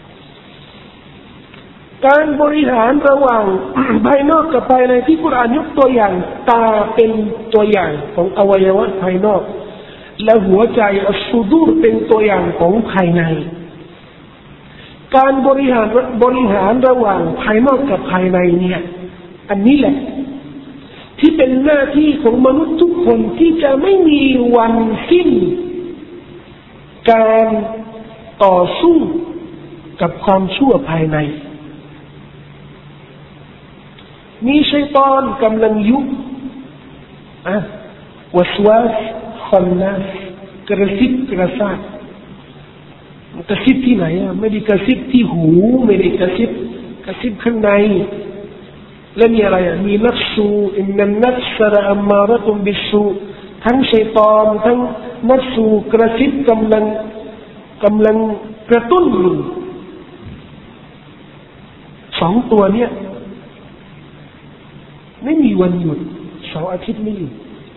การบริหารระหว่าง ภายนอกกับภายในที่กุรอานยกตัวอย่างตาเป็นตัวอย่างของอวัยวะภายนอกและหัวใจอัสซูดูรเป็นตัวอย่างของภายในการบริหารบริหารระหว่างภายนอกกับภายในเนี่ยอันนี้แหละที่เป็นหน้าที่ของมนุษย์ทุกคนที่จะไม่มีวันสิ้นการต่อสู้กับความชั่วภายในมีชัยฏอนกำลังยุอ่ะวะสวาสคอนนัสกระซิบกระซาบกระซิบที่ไหนอ่ะไม่ได้กระซิบที่หูไม่ได้กระซิบกระซิบข้างในแล้วมีอะไรอ่ะมีนัฟซูอินนันนัฟสระอัมมาระตุมบิสูทั้งชัยฏอนทั้งนัฟซูกระซิบกำลังกำลังกระตุ้นสองตัวเนี้ยไม่มีวันหยุดเสาร์อาทิตย์ไม่หยุด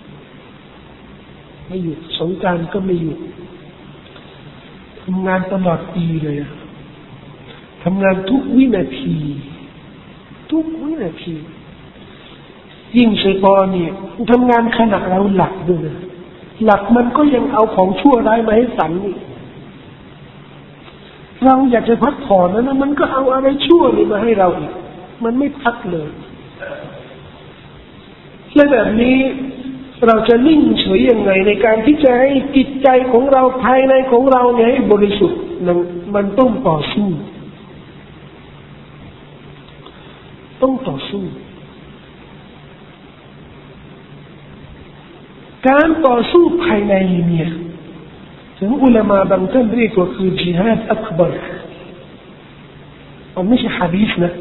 ไม่หยุดสงกรานต์ก็ไม่หยุดทำงานตลอดปีเลยทำงานทุกวินาทีทุกวินาทียิ่งชัยฏอนเนี่ยทำงานขณะเราหลับด้วยนะหลับมันก็ยังเอาของชั่วร้ายมาให้สั่งนี่เราอยากจะพักผ่อนนะมันก็เอาอะไรชั่วนี่มาให้เราอีกมันไม่พักเลยและแบบนี้เราจะนิ่งเฉยยังไงในการที่จะให้จิตใจของเราภายในของเราเนี่ยให้บริสุทธิ์นั้นมันต้องต่อสู้ต้องต่อสู้การต่อสู้ภายในเนี่ยถึงอุลามะบางท่านเรียกว่าคือจิฮาดอักบัรมันไม่ใช่หะดีษนะ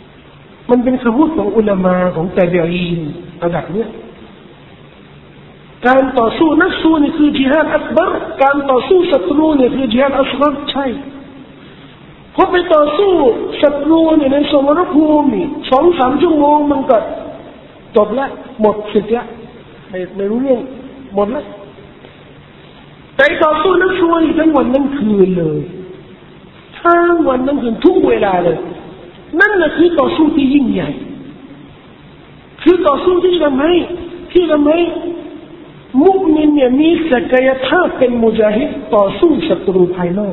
มันเป็นคำพูดของอุลามะของตาบีอีนระดับเนี้ยการต่อสู้นักสู้นี่คือญิฮาดอักบัรการต่อสู้ศัตรูนี่คือญิฮาดอัศฆอรใช่เพราะไปต่อสู้ศัตรูเนี่ยในสมรภูมิสองสามชั่วโมงมันก็จบละหมดสิทธิ์ละไม่ไม่รู้เรื่องหมดละแต่ต่อสู้นักสู้นี่ทั้งวันทั้งคืนเลยทั้งวันทั้งคืนทุกเวลาเลยนั่นแหละคือต่อสู้ที่ยิ่งใหญ่คือต่อสู้ที่ทำให้ที่ทำให้มุสลิมเนี่ยมีศักยภาพเป็นมุญาฮิดต่อสู้ศัตรูภายนอก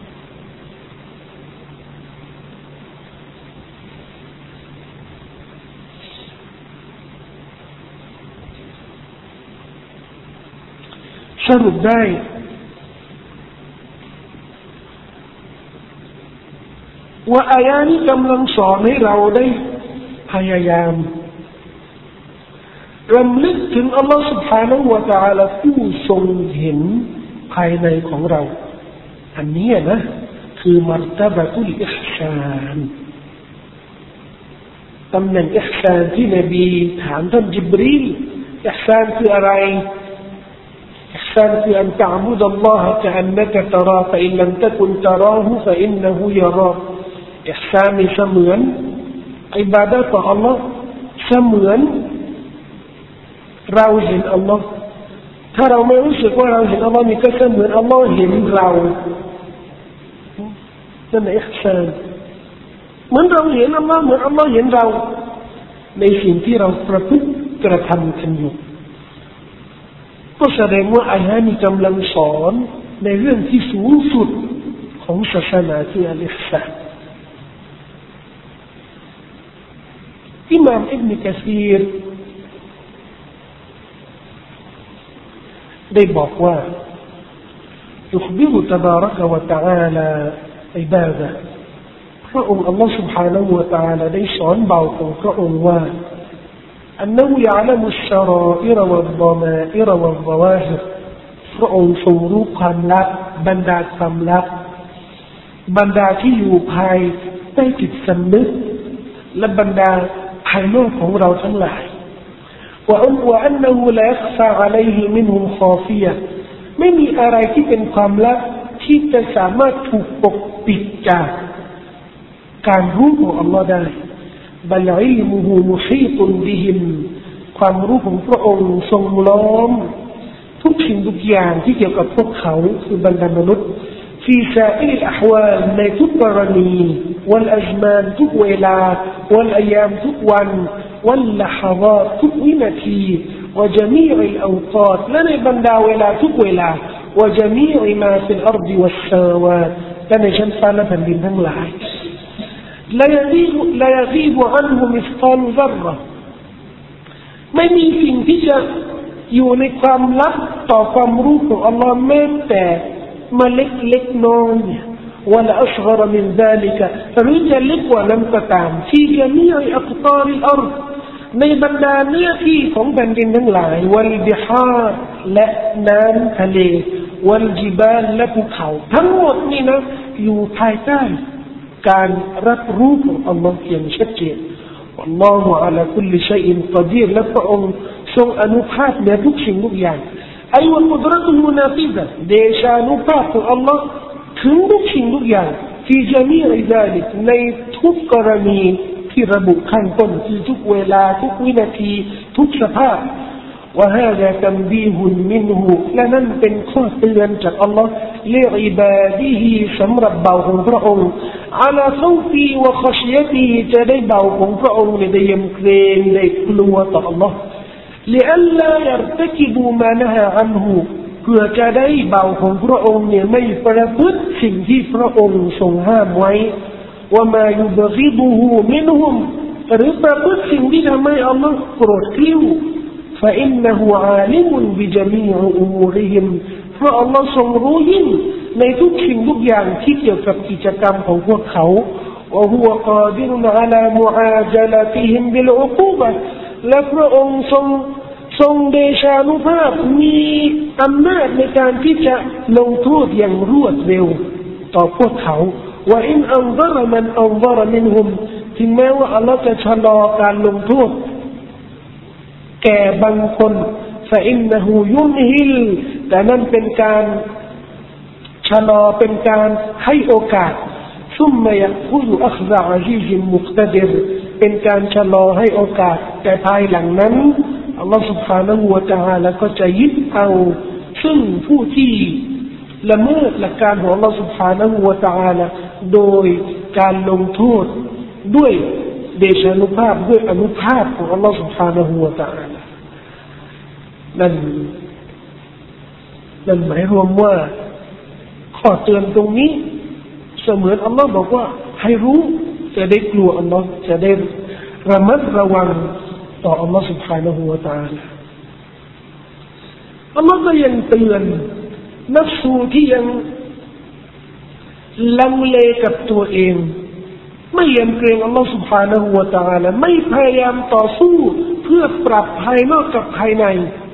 สรุปได้ว่าอายะนี้กำลังสอนให้เราได้พยายามรำลึกถึงอัลลอฮฺ سبحانه และ تعالى ผู้ทรงเห็นภายในของเราอันนี้นะคือมัรตบะตุลอิห์ซานตำแหน่งอิห์ซานที่นบีถามท่านจิบรีลอิห์ซานคืออะไรอิห์ซานคืออันตะอ์บุดอัลลอฮะกะอันนะกะตะราฟะอินลัมตะกุนตะราฮูฟะอินนะฮูยะราอิห์ซานนี่เสมือนอิบาดะห์ต่ออัลลอฮ์เสมือนเราเห็นอัลลอฮ์ถ้าเราไม่รู้สึกว่าเราเห็นอัลลอฮ์นี่ก็เหมือนอัลลอฮ์เห็นเรานั่นแหละอิห์ซานเหมือนเราเห็นอัลลอฮ์เหมือนอัลลอฮ์เห็นเราในสิ่งที่เราประพฤติกระทำกันอยู่ก็แสดงว่าอายะนี้กำลังสอนในเรื่องที่สูงสุดของศาสนาคืออัลอิห์ซานอิหม่ามอิบนุกะซีรได้บอกว่า يخبر تبارك وتعالى عباده พระองค์อัลลอฮฺ سبحانه และ تعالى ได้สอนเบาของพระองค์ว่า أنه يعلم السرائر والضمائر والظواهر พระองค์ทรงรู้ความลับบรรดาความลับบรรดาที่อยู่ภายใต้จิตสำนึกและบรรดาภายนอกของเราทั้งหลายوأنه لا يخفى عليه منهم خافية ไม่มีอะไรที่เป็นความลับที่จะสามารถถูกปกปิดจากการรู้ของอัลลอฮ์ได้บะลอิลมุฮุมุฮีตุนบิฮิมความรู้ของพระองค์ทรงล้อมทุกสิ่งทุกอย่างที่เกี่ยวกับพวกเขาคือบรรดามนุษย์ฟีซาอิลอะฮวาลในทุกกรณีวัลอัซมานทุกเวลาวัลอัยามทุกวันواللحظات ทุกวินาที وجميع الأوقات และในบรรดาเวลาทุกเวลา وجميع ما في الأرض والسماوات และในชั้นฟ้าและแผ่นดินทั้งหลาย لا يغيب لا يغيب عنه مثقال ذرة ไม่มีสิ่งที่จะอยู่ในความลับต่อความรู้ของอัลลอฮ์แม้แต่เมล็ดเล็กน้อยولا أصغر من ذلك หรือจะเล็กกว่านั้นก็ตามที่จะมีในอักตาริอัรฎ์ในบรรดาเนื้อที่ของแผ่นดินทั้งหลายวัลบิฮาร์และน้ำทะเลวัลจิบาลและภูเขาทั้งหมดนี่นะอยู่ภายใต้การรับรู้ของอัลลอฮ์อย่างชัดเจนอัลลอฮฺอะลาคุลลิชัยอินกอดีรและพระองค์ทรงอนุภาพเหนือทุกสิ่งทุกอย่างไอ้วัลกุดเราะตุลมุนาฟิซะเดชานุภาพของอัลลอฮ์ถึงทุกสิ่งทุกอย่างที่จะมีอะไรได้ในทุกกรณีที่ระบุข้างต้นคือทุกเวลาทุกวินาทีทุกสภาพوهذا تنبيه منه และนั่นเป็นข้อเตือนจากอัลลอฮ์لعباده สำหรับเบาของพระองค์ على خوفه وخشيته จะได้เบาของพระองค์ได้ยำเกรงได้กลัวต่ออัลลอฮ์ لئلا يرتكبوا ما نهى عنهเพื่อจะได้เบาของพระองค์เนี่ยไม่ประพฤติสิ่งที่พระองค์ทรงห้ามไว้ว่ามายุบกิบุฮูมินฮุมหรือประพฤติสิ่งที่ทำให้อัลลอฮ์โกรธกริ้ว فإنه عالم بجميع أمورهم เพราะอัลลอฮ์ทรงรู้ยิ่งในทุกสิ่งทุกอย่างที่เกี่ยวกับกิจกรรมของพวกเขา وهو قادر على معاجلتهم بالعقوبة และพระองค์ทรงทรงเดชานุภาพมีอำนาจในการที่จะลงโทษอย่างรวดเร็วต่อพวกเขาว่าอินอันซะรมันอันซะรมินฮุมถึงแม้ว่าอัลลอฮ์จะชะลอการลงโทษแก่บางคน فإنه يمهل แต่นั่นเป็นการชะลอเป็นการให้โอกาส ثم يأخذ أخذ عزيز مقتدر เป็นการชะลอให้โอกาสแต่ภายหลังนั้นอัลลอฮฺ سبحانه และ تعالى ก็จะยึดเอาซึ่งผู้ที่ละเมิดหลักการของอัลลอฮฺ سبحانه และ تعالى โดยการลงโทษด้วยเดชานุภาพด้วยอนุภาพของอัลลอฮฺ سبحانه และ تعالى นั่นนั่นหมายรวมว่าข้อเตือนตรงนี้เสมือนอัลลอฮ์บอกว่าให้รู้จะได้กลัวอัลลอฮ์จะได้ระมัดระวังต่ออัลลอฮ์ سبحانه และ تعالى อัลลอฮ์ก็ยังเตือนนักสู้ที่ยังลังเลกับตัวเองไม่ยำเกรงอัลลอฮ์ سبحانه และ تعالى ไม่พยายามต่อสู้เพื่อปรับภายนอกกับภายใน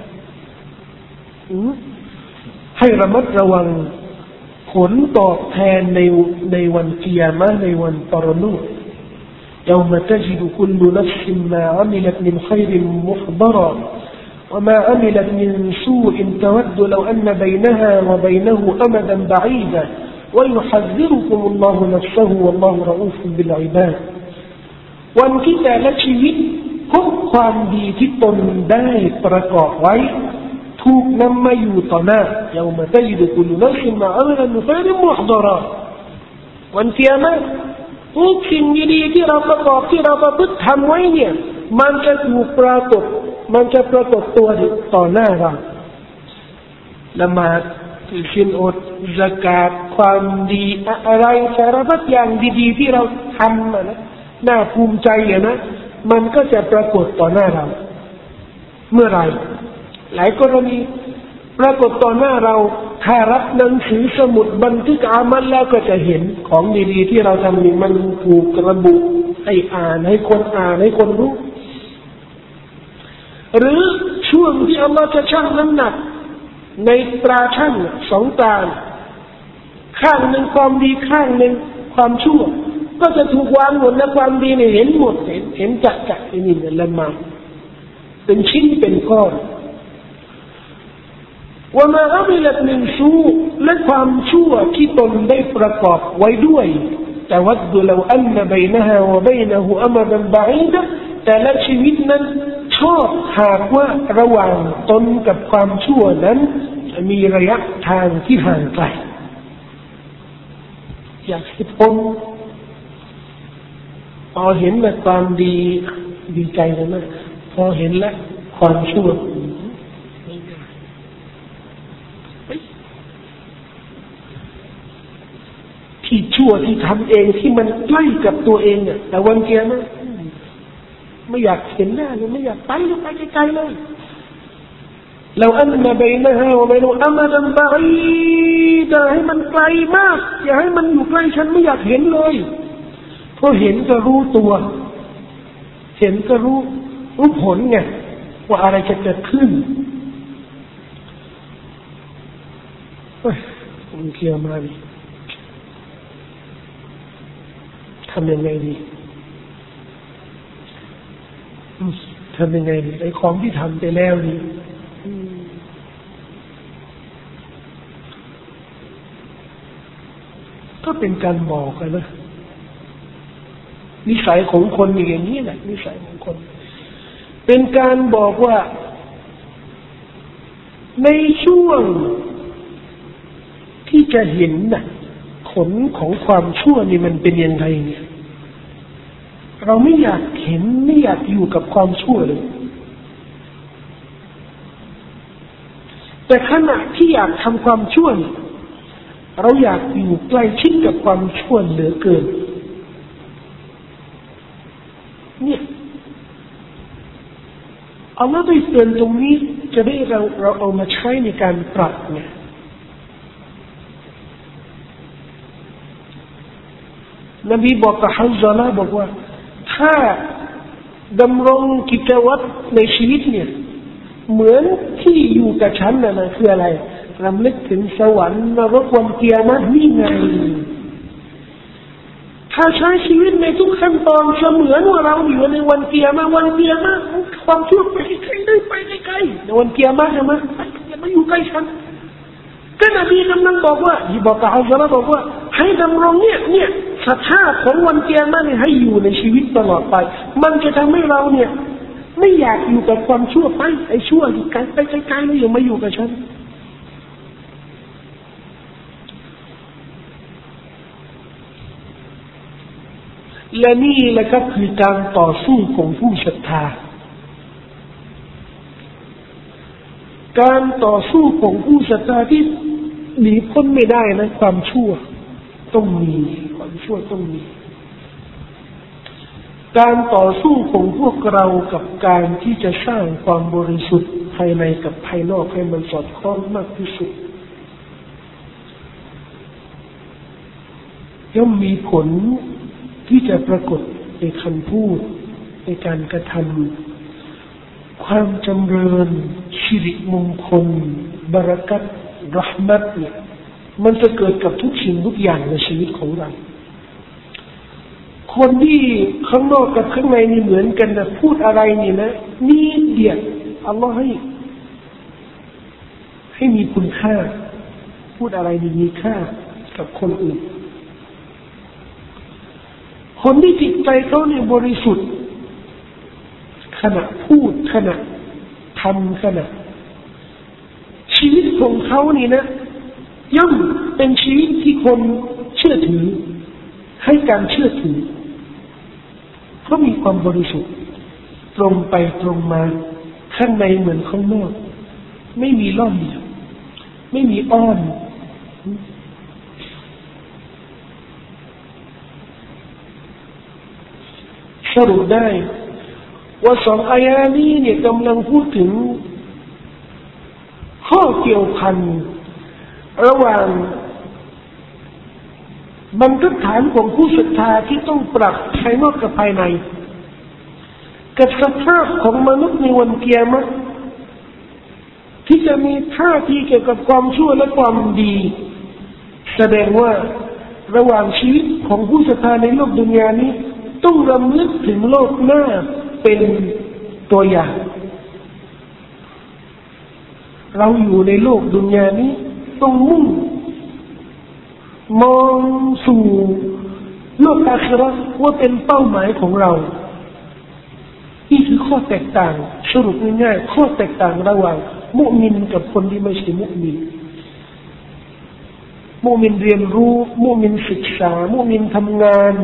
ให้ระมัดระวังผลตอบแทนในในวันกิยามะห์ในวันปรโลก يوم تجد كل نفس ما عملت من خير محضرا وما عملت من سوء تود لو أن بينها وبينه أمدا بعيدا ويحذركم الله نفسه والله رؤوف بالعباد วันที่แต่ละชีวิตพบความดีที่ตนได้ประกอบไว้ถูกนำมาอยู่ต่อหน้า يوم تجد كل نفس ما عملت من خير محضرا วันกิยามะห์ทุกสิ่งดีๆที่เราประกอบที่เราประพฤติทำไว้เนี่ยมันจะถูกปรากฏมันจะปรากฏตัวต่อหน้าเราละหมาดถือศีลอดซักาตความดีอะไรสารพัดอย่างดีๆที่เราทำนะน่าภูมิใจอ่ะนะมันก็จะปรากฏต่อหน้าเราเมื่อไรหลายกรณีปรากฏต่อหน้าเราถ้ารับหนังสือสมุดบันทึกอามัลแล้วก็จะเห็นของดีๆที่เราทำนี่มันถูกระบุให้อ่านให้คนอ่านให้คนรู้หรือช่วงที่อัลลอฮฺจะชั่งน้ำหนักในตราชั่งสองตาข้างหนึ่งความดีข้างหนึ่งความชั่วก็จะถูกวางหมดและความดีเนี่ยเห็นหมดเห็นเห็นจักจักนี่เนี่ยละมาเป็นชิ้นเป็นก้อนว่ามาอัมิลัตมินซูและความชั่วที่ตนได้ประกอบไว้ด้วยแต่วัดดูแล้วอันนบัยนะฮะวะบัยนะฮูอัมดันบะอีดะแต่ละชีวิตนั้นชอบหากว่าระหว่างตนกับความชั่วนั้นมีระยะทางที่ห่างไกลอยากให้พ้นพอเห็นแบบความดีดีใจเลยนะพอเห็นแล้วความชั่วที่ชั่วที่ทำเองที่มันใกล้กับตัวเองเนี่ยแต่วันเกียร์นะไม่อยากเห็นหน้าเลยไม่อยากไปเลยไปไกลๆเลยเราอันมาเบยนะฮะว่าไม่รู้อามาดันบาอีจะให้มันไกลมากอย่าให้มันอยู่ใกล้ฉันไม่อยากเห็นเลยเพราะเห็นก็รู้ตัวเห็นก็รู้รู้ผลไงว่าอะไรจะเกิดขึ้นมันเคลียร์มาดิทำยังไงดีทำยังไงดีไอ้ของที่ทำไปแล้วนี่ก็เป็นการบอกกันนะนิสัยของคนอย่างนี้แหละนิสัยของคนเป็นการบอกว่าในช่วงที่จะเห็นน่ะผลของความชั่วนี่มันเป็นยังไงเนี่ยเราไม่อยากเห็นไม่อยากอยู่กับความชั่วเลยแต่ขณะที่อยากทำความชั่วเราอยากอยู่ใกล้ชิดกับความชั่วเหลือเกินเนี่ยอัลลอฮฺได้เตือนตรงนี้จะได้เราเราเอามาใช้ในการปรับเนี่ยนบีบอกกับฮัซซาลาบอกว่าถ้าดำรงกิจวัตรในชีวิตเนี่ยเหมือนที่อยู่กับฉันน่ะนะคืออะไรรำลึกถึงสวรรค์นรกวันกิยามะห์นี่ไงถ้าใช้ชีวิตในทุกขั้นตอนเสมือนว่าเราอยู่ในวันเกียร์มาวันเกียร์มาความชั่วไปใกล้ได้ไปใกล้ในวันเกียร์มาใช่ไหมอย่ามาอยู่ใกล้ฉันก็นบีกำลังบอกว่าที่บอกกับอัลลอฮ์บอกว่าให้ดำรงเนี่ยเนี่ยสภาพของวันเกียร์มาเนี่ยให้อยู่ในชีวิตตลอดไปมันจะทำให้เราเนี่ยไม่อยากอยู่กับความชั่วไปไอ้ชั่วที่ไกลไปไกลๆแล้วอย่ามาอยู่กับฉันและนี่แหละก็คือการต่อสู้ของผู้ศรัทธาการต่อสู้ของผู้ศรัทธาที่หนีพ้นไม่ได้นะความชั่วต้องมีความชั่วต้องมีการต่อสู้ของพวกเรากับการที่จะสร้างความบริสุทธิ์ภายในกับภายนอกให้มันสอดคล้องมากที่สุดย่อมมีผลที่จะปรากฏในคำพูดในการกระทำความจำเริญสิริมงคลบารักัตเราะห์มัตเนี่ยมันจะเกิดกับทุกสิ่งทุกอย่างในชีวิตของเราคนที่ข้างนอกกับข้างในนี่เหมือนกันนะพูดอะไรนี่นะนี่เดียวอัลลอฮ์ให้ให้มีคุณค่าพูดอะไรนี่มีค่ากับคนอื่นคนที่จิตใจเขาเนี่ยบริสุทธิ์ขณะพูดขณะทำขณะชีวิตของเขานี่นะย่อมเป็นชีวิตที่คนเชื่อถือให้การเชื่อถือเพราะมีความบริสุทธิ์ตรงไปตรงมาข้างในเหมือนข้างนอกไม่มีล่อมไม่มีอ้อมสรุปได้ว่าสองอายะนี้เนี่ยกำลังพูดถึงข้อเกี่ยวพันระหว่างบรรทัดฐานของผู้ศรัทธาที่ต้องปรับภายนอกกับภายในกับสภาพของมนุษย์ในวันกิยามะห์ที่จะมีท่าทีเกี่ยวกับความชั่วและความดีแสดงว่าระหว่างชีวิตของผู้ศรัทธาในโลกดุนยานี้ต้องรำลึกถึงโลกหน้าเป็นตัวอย่างเราอยู่ในโลกดุนยานี้ต้องมุ่งมองสู่โลกอาคิเราะห์ว่าเป็นเป้าหมายของเรานี่คือข้อแตกต่างสรุปง่ายๆข้อแตกต่างระหว่างมุมินกับคนที่ไม่ใช่มุมินมุมินเรียนรู้มุมินศึกษามุมินทำงาน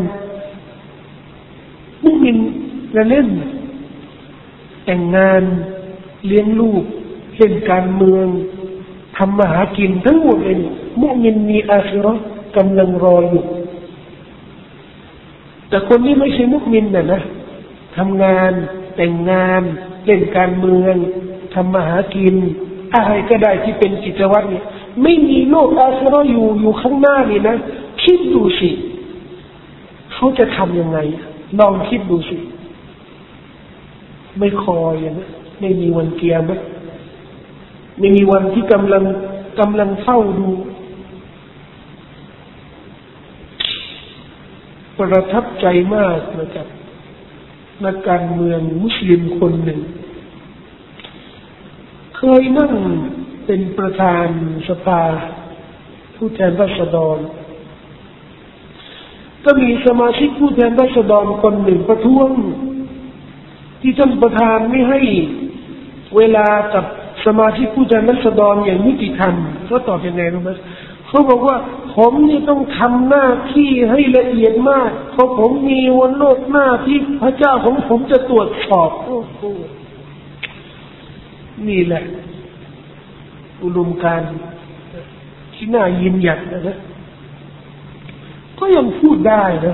มุมินจะเล่นแต่งงานเลี้ยงลูกเล่นการเมืองทำมาหากินทั้งหมดเลยมุมินมีอาคิเราะห์กำลังรออยู่แต่คนที่ไม่ใช่มุมินน่ะนะทำงานแต่งงานเล่นการเมืองทำมาหากินอะไรก็ได้ที่เป็นกิจวัตรเนี่ยไม่มีโลกอาคิเราะห์อยู่อยู่ข้างหน้านี่นะคิดดูสิเขาจะทำยังไงลองคิดดูสิไม่คอยอย่างนั้นไม่มีวันเกียรติไม่มีวันที่กำลังกำลังเฝ้าดูประทับใจมากนะครับนักการเมืองมุสลิมคนหนึ่งเคยนั่งเป็นประธานสภาผู้แทนราษฎรก็มีสมาชิกผู้แทนราษฎรคนหนึ่งประท้วงที่ท่านประธานไม่ให้เวลากับสมาชิกผู้แทนราษฎรอย่างยุติธรรมเขาตอบยังไงรู้ไหมเขาบอกว่าผมนี่ต้องทำหน้าที่ให้ละเอียดมากเพราะผมมีวันโลกหน้าที่พระเจ้าของผมจะตรวจสอบโอ้โหนี่แหละอุดมการณ์ที่น่ายินหยัดนะก็ยังพูดได้นะ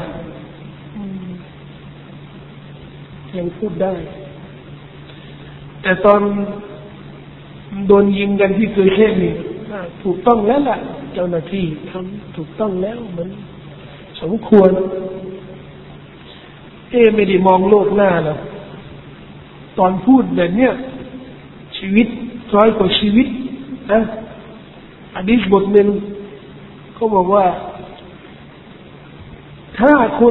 ยังพูดได้แต่ตอนโดนยิงกันที่เกิดเหตุนี่ถูกต้องแล้วล่ะเจ้าหน้าที่ทำถูกต้องแล้วมันสมควรเอ๊ไม่ได้มองโลกหน้าหรอกตอนพูดแบบเนี้ยชีวิตร้อยกว่าชีวิตนะหะดีษบทหนึ่งเขาบอกว่าถ้าคุณ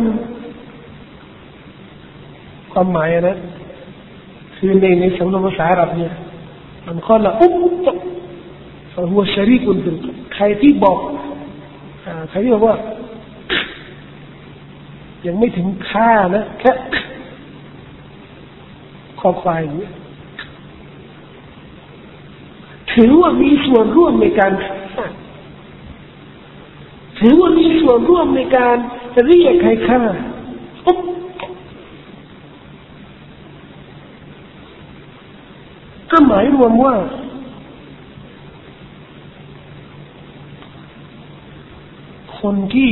ความหมายนะคือในในสำนวนภาษาอาหรับเนี่ยมันข้อละอุ๊บหัวชริกุลเป็นใครที่บอกใครที่บอกว่ายังไม่ถึงค่านะแค่คอควายนี้ถือว่ามีส่วนร่วมในการถือว่ามีส่วนร่วมในการเรียกใครฆ่าอุ๊บก็หมายรวมว่าคนที่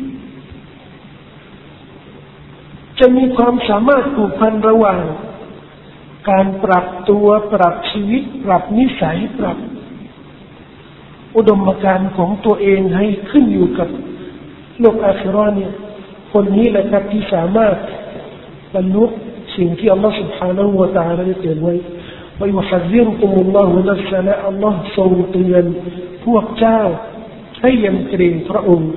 จะมีความสามารถผูกพันระหว่างการปรับตัวปรับชีวิตปรับนิสัยปรับอุดมการณ์ของตัวเองให้ขึ้นอยู่กับโลกอาคิเราะห์เนี่ยคนนี้แหละครับที่สามารถบรรลุสิ่งที่อัลลอฮฺ سبحانه และ تعالى ได้เตือนไว้ว่ายุฮัซซิรุกุมุลลอฮุนัฟซะและอัลลอฮฺทรงเตือนพวกเจ้าให้ยำเกรงพระองค์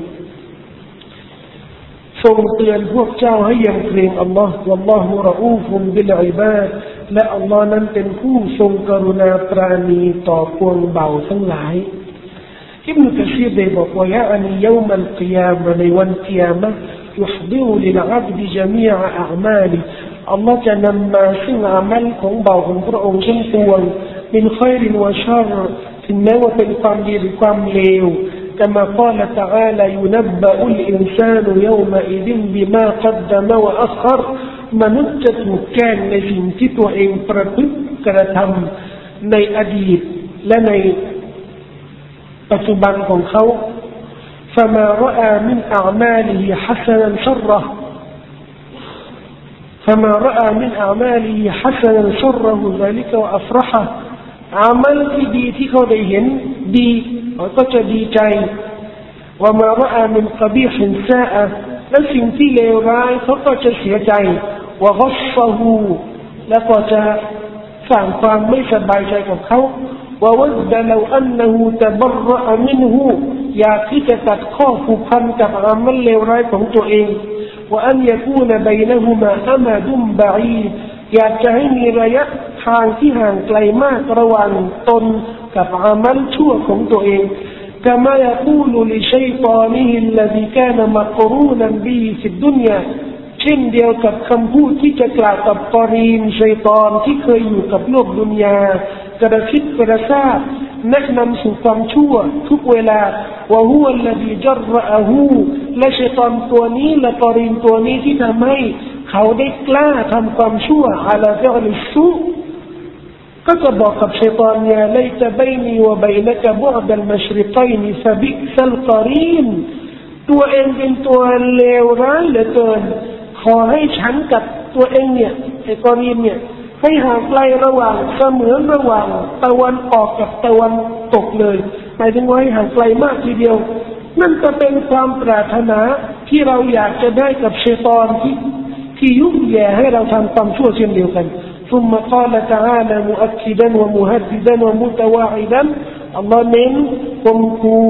ทรงเตือนพวกเจ้าให้ยำเกรงอัลลอฮฺวัลลอฮุรอูฟุบิลอิบาดและอัลลอฮ์นั้นเป็นผู้ทรงกรุณาปราณีต่อพวงเบาทั้งหลายอิบนุกะซีรได้บอกว่ายะอันยอมัลกิยามะในวันกิยามะห์ยุฮดิรุลิลอับดิญะมีอะอะอ์มาลิอัลลอฮ์จะนำมาซึ่งอามัลของเบาของพระองค์ทั้งปวงมินค็อยรินวะชัรถึงแม้ว่าเป็นความดีหรือความเลวكما قال تعالى ينبأ الإنسان يومئذ بما قدم وأخر มนุษย์จะถูกแกล้งในสิ่งที่ตัวเองประพฤติกระทำในอดีตและในปัจจุบันของเขา فما رأى من أعماله حسنا شره فما رأى من أعماله حسنا شره ذلك وأفرحه อามัลที่ดีที่เขาได้เห็นดีเขาก็จะดีใจว่ามาว่าอามินกบีฮินซาอะและสิ่งที่เลวร้ายเขาก็จะเสียใจว่ากัชฟะฮูแล้วก็จะสร้างความไม่สบายใจกับเขาว่าวัดลวอันนหูตะบรอะมินหูอยากที่จะตัดข้อผูกพันกับอามัลเลวร้ายของตัวเองว่าอันยกูนบัยนะฮูมาอะมาดุมบะอีดอยากจะให้มีระยะทางที่ห่างไกลมากระหว่างตนกับอามัลชั่วของตัวเองكما يقول لشيطانه الذي كان مقرونا به في الدنيا เช่นเดียวกับคำพูดที่จะกล่าวกับกอรีนชัยฏอนที่เคยอยู่กับโลกดุนยากระคิดกระซาบแนะนำสู่ความชั่วทุกเวลาว่าฮุวัลลซีจัรอะฮูและชัยฏอนตัวนี้และกอรีนตัวนี้ที่ทำให้เขาได้กล้าทำความชั่วอะลาฟิอลิสซูก็จะบอกกับชัยฏอนยาไลตะบัยนีวะบัยนะกะบุอดัลมัชริกัยนฟะบิซัลกอรีนตัวเองเป็นตัวเลวร้ายเหลือเกินขอให้ฉันกับตัวเองเนี่ยไอ้กอรีนเนี่ยให้ห่างไกลระหว่างเสมือนระหว่างตะวันออกกับตะวันตกเลยหมายถึงว่าให้ห่างไกลมากทีเดียวนั่นก็เป็นความปรารถนาที่เราอยากจะได้กับชัยฏอนที่ที่ยุแย่ให้เราทำความชั่วเช่นเดียวกันثم قال تعالى مؤكدا ومهددا ومتواعدا الله من قمكو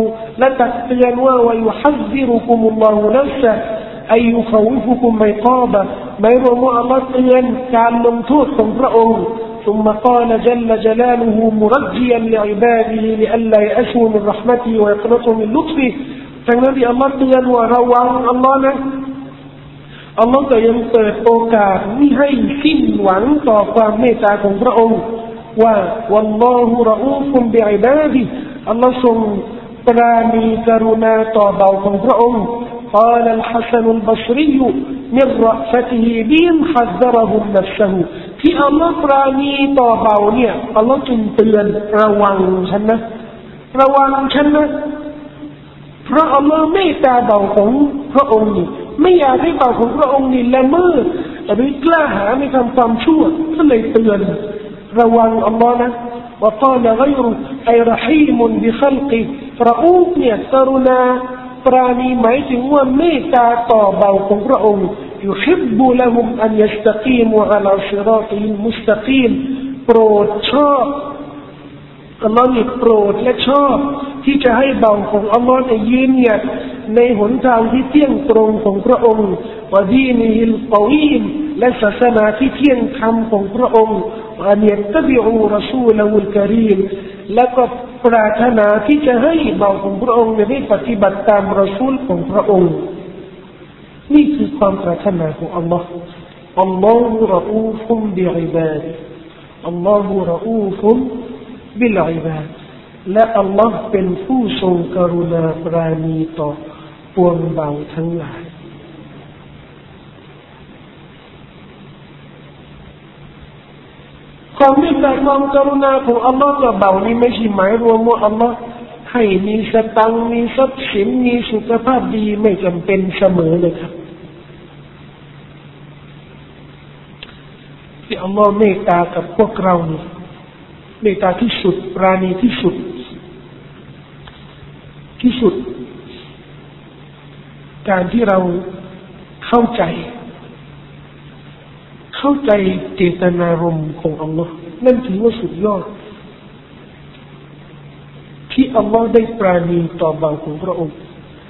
لتقتلوا ويحذركم الله نفسه أي يخوفكم عقابه ما يرموا الله ตือนการลงโทษของพระองค์ ثم قال جل جلاله مرجيا لعباده لئلا يأسوا من رحمته ويقنطوا من لطفه ทั้งนั้นที่อัลลอฮ์เตือนว่าระวังอัลลอฮ์นะอัลลอฮ์ก็ยังเปิดโอกาสมิให้สิ้นหวังต่อความเมตตาของพระองค์ว่าวัลลอฮุรอูฟุบิอิบาดิอัลลอฮ์ทรงปราณีกรุณาต่อเบาของพระองค์ قال الحسن البصري من رأفته بهم حذرهم نفسه ที่อัลลอฮ์ปราณีต่อเบาเนี่ยอัลลอฮ์จึงเตือนระวังฉันนะระวังฉันนะเพราะอัลลอฮ์เมตตาเบาของพระองค์นี่ไม่อยากให้เบาของพระองค์นี่ละเมิดหรือกล้าหาในทำความชั่วก็เลยเตือนระวังอัลลอฮ์นะว่าตอนกยรุไอรหีมุนบิขัลกิพระองค์เนี่ยกรุณาปราณีหมายถึงว่าเมตตาต่อเบาของพระองค์ยุฮิบบุละฮุมอันยัสตะกีมอะลาซิรอติลมุสตะกีมโปรดชอบอัลลอฮ์นี่โปรดและชอบที่จะให้เบาของอัลลอฮ์ในยืนหยัดในหนทางที่เที่ยงตรงของพระองค์วะดีนิฮิลกอวีมและศาสนาที่เที่ยงธรรมของพระองค์วะอันยัตตะบิอูรอซูละฮุลกะรีมและก็ปรารถนาที่จะให้เบาของพระองค์ได้ปฏิบัติตามรอซูลของพระองค์นี่คือความปรารถนาของอัลลอฮ์อัลลอฮุรออูฟุมบิอิบาดิอัลลอฮุรออูฟุมบิลอิบาดและอัลลอฮ์เป็นผู้ทรงกรุณาปราณีต่อปวงเบาทั้งหลายความเมตตาความกรุณาของอัลลอฮ์กับเบานี้ไม่ใช่หมายรวมว่าอัลลอฮ์ให้มีสตังค์มีทรัพย์สินมีสุขภาพดีไม่จำเป็นเสมอเลยครับที่อัลลอฮ์เมตตากับพวกเรานี่เมตตาที่สุดปราณีที่สุดที่สุดการที่เราเข้าใจเข้าใจเจตนารมณ์ของอัลลอฮ์นั่นถือว่าสุดยอดที่อัลลอฮ์ได้ปราณีต่อบ่าวของพระองค์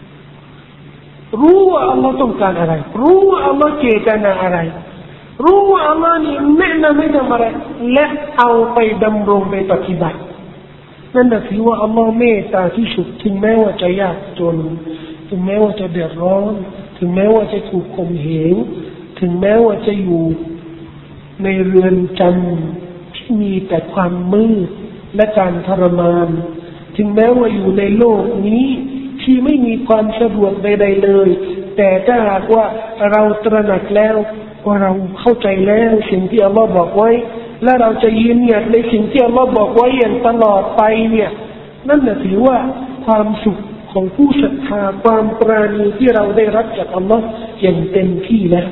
รู้ว่าอัลลอฮ์ต้องการอะไรรู้ว่าอัลลอฮ์เจตนาอะไรรู้ว่าอัลลอฮ์นี่แนะนำให้ทำอะไรและเอาไปดำรงไปปฏิบัตินั่นน่ะถือว่าอัลลอฮ์เมตตาที่สุดถึงแม้ว่าจะยากจนถึงแม้ว่าจะเดือดร้อนถึงแม้ว่าจะถูกข่มเหงถึงแม้ว่าจะอยู่ในเรือนจำที่มีแต่ความมืดและการทรมานถึงแม้ว่าอยู่ในโลกนี้ที่ไม่มีความสะดวกใดๆเลยแต่ถ้าหากว่าเราตระหนักแล้วว่าเราเข้าใจแล้วสิ่งที่อัลลอฮ์บอกไว้และเราจะยืนหยัดในสิ่งที่อัลลอฮ์บอกไว้อย่างตลอดไปเนี่ยนั่นน่ะถือว่าความสุขของผู้ศรัทธาความปราณีที่เราได้รับจากอัลลอฮ์อย่างเต็มที่แล้ว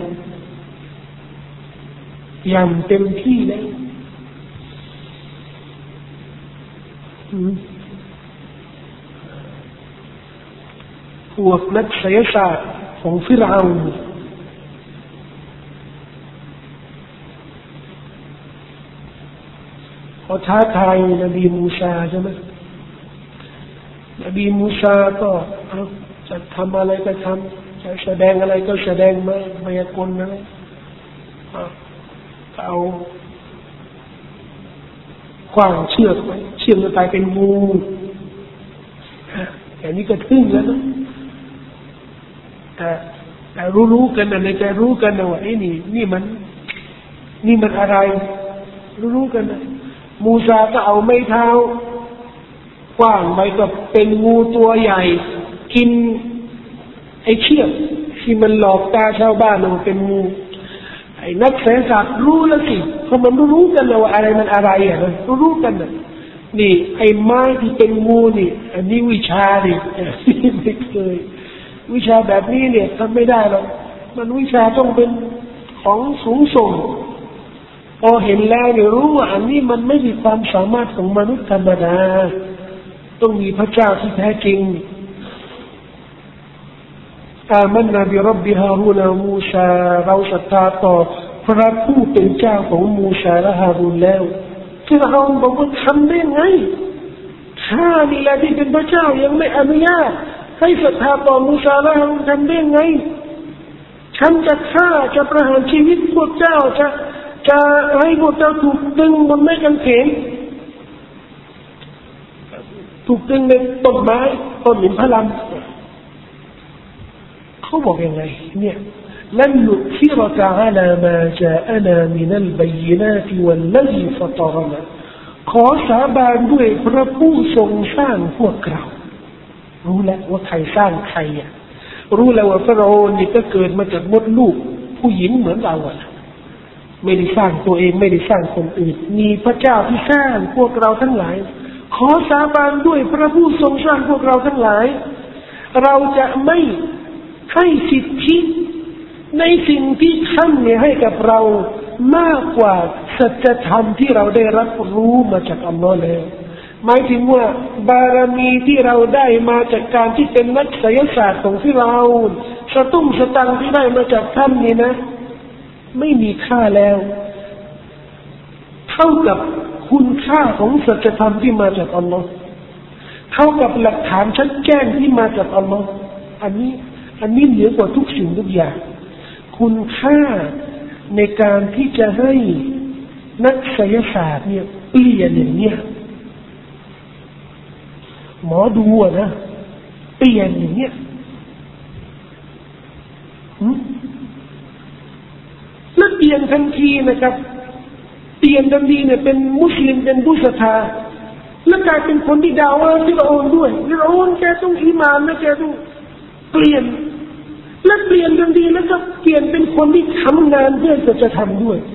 อย่างเต็มที่แล้วพวกนักไสยศาสตร์ของฟิรเอาน์เขาท้าทายนบีมูซาใช่ไหมนบีมูซาก็จะทำอะไรก็ทำจะแสดงอะไรก็แสดงมามายากลอะไรเอาขว้างเชือกไว้เชือกมันกลายเป็นงูอย่างนี้ก็ทึ่งแล้วนะแต่แต่รู้ๆกันนะในใจรู้กันนะว่าไอ้นี่นี่มันนี่มันอะไรรู้ๆกันนะมูซาก็เอาไม้เท้ากว้างไปก็เป็นงูตัวใหญ่กินไอ้เชือกที่มันหลอกตาชาวบ้านมันเป็นงูไอ้นักเศรษฐศาสตร์รู้แล้วสิเพราะมันรู้กันนะว่าอะไรมันอะไรอ่ะนะรู้กันนะนี่ไอ้ไม้ที่เป็นงูนี่อันนี้วิชาดิไม่เคยวิชาแบบนี้เนี่ยทำไม่ได้หรอกมันวิชาต้องเป็นของสูงส่งพอเห็นแล้วเนี่ยรู้ว่าอันนี้มันไม่มีความสามารถของมนุษย์ธรรมดาต้องมีพระเจ้าที่แท้จริงอามันนาบิรับบิฮารูนมูซาเราศรัทธาต่อพระผู้เป็นเจ้าของมูซาและฮารูนแล้วที่เราบอกว่าทำได้ไงข้านี่แหละที่เป็นพระเจ้ายังไม่อนุญาตให้ศรัทธาต่อมูซาและฮารูนทำได้ไงฉันจะฆ่าจะประหารชีวิตพวกเจ้าจะจะให้พวกเจ้าถูกดึงบนไม้กางเขนถูกดึงในต้นไม้ต้นหินพลัมเขาบอกยังไงเนี่ยลันนุฟิรกะอะลามาจาอะนามินัลบัยนาติวัลลซีฟะตรนะขอสาบานด้วยพระผู้ทรงสร้างพวกเรารู้แล้วว่าใครสร้างใครอ่ะรู้แล้วว่าฟาโรห์นี่ก็เกิดมาจากมดลูกผู้หญิงเหมือนเราอ่ะไม่ได้สร้างตัวเองไม่ได้สร้างคนอื่นมีพระเจ้าที่สร้างพวกเราทั้งหลายขอสาบานด้วยพระผู้ทรงสร้างพวกเราทั้งหลายเราจะไม่ให้สิทธิในสิ่งที่ท่านเนี่ยให้กับเรามากกว่าสัจธรรมที่เราได้รับรู้มาจากอัลลอฮ์แล้วหมายถึงว่าบารมีที่เราได้มาจากการที่เป็นนักไสยศาสตร์ของฟิรเอาน์สตุ้งสตังที่ได้มาจากท่านนี่นะไม่มีค่าแล้วเท่ากับคุณค่าของสัจธรรมที่มาจากอัลลอฮ์เท่ากับหลักฐานชัดแจ้งที่มาจากอัลลอฮ์อันนี้อันนี้เหนือกว่าทุกสิ่งทุกอย่างคุณค่าในการที่จะให้นักไสยศาสตร์เนี่ยเปลี่ยนอย่างเนี้ยหมอดูอะนะเปลี่ยนอย่างเนี้ยแล้วเปลี่ยนทันทีนะครับเปลี่ยนทันทีเนี่ยเป็นมุสลิมเป็นผู้ศรัทธาแล้วกลายเป็นคนที่ด่าว่าฟิรเอาน์ด้วยฟิรเอาน์แกต้องอีหม่านนะแกต้องเปลี่ยนและเปลี่ยนทันทีแล้วก็เปลี่ยนเป็นคนที่ทำงานเพื่อจะทำด้วย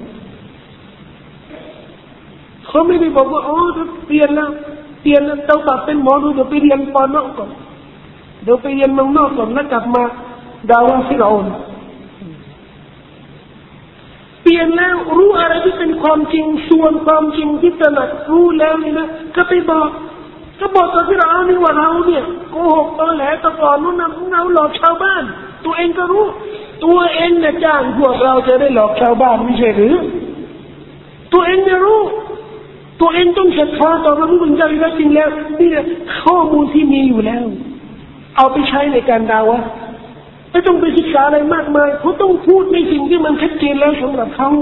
เขาไม่ได้บอกว่าอ๋อเปลี่ยนแล้วเปลี่ยนแล้วเต้าตัดเป็นหมอดูเดี๋ยวไปเรียนปอนอกก่อนเดี๋ยวไปเรียนเมืองนอกก่อนแล้วกลับมาด่าว่าฟิรเอาน์เปลี่ยนแล้วรู้อะไรที่เป็นความจริงส่วนความจริงที่ตระหนักรู้แล้วนี่นะก็ไปบอกก็บอกกับฟิรเอาน์นี่ว่าเราเนี่ยโกหกตอแหลตะกอนนู้นนะเราหลอกชาวบ้านตัวเองก็รู้ตัวเองเนี่ยจ้างพวกเราจะได้หลอกชาวบ้านไม่ใช่หรือตัวเองเนี่ยรู้ตัวเองต้องศรัทธาต่อพระผู้เป็นเจ้าอีกแล้วจริงแล้วนี่แหละข้อมูลที่มีอยู่แล้วเอาไปใช้ในการด่าวะไม่ต้องไปศึกษาอะไรมากมายเขาต้องพูดในสิ่งที่มันชัดเจนแล้วสำหรับเขา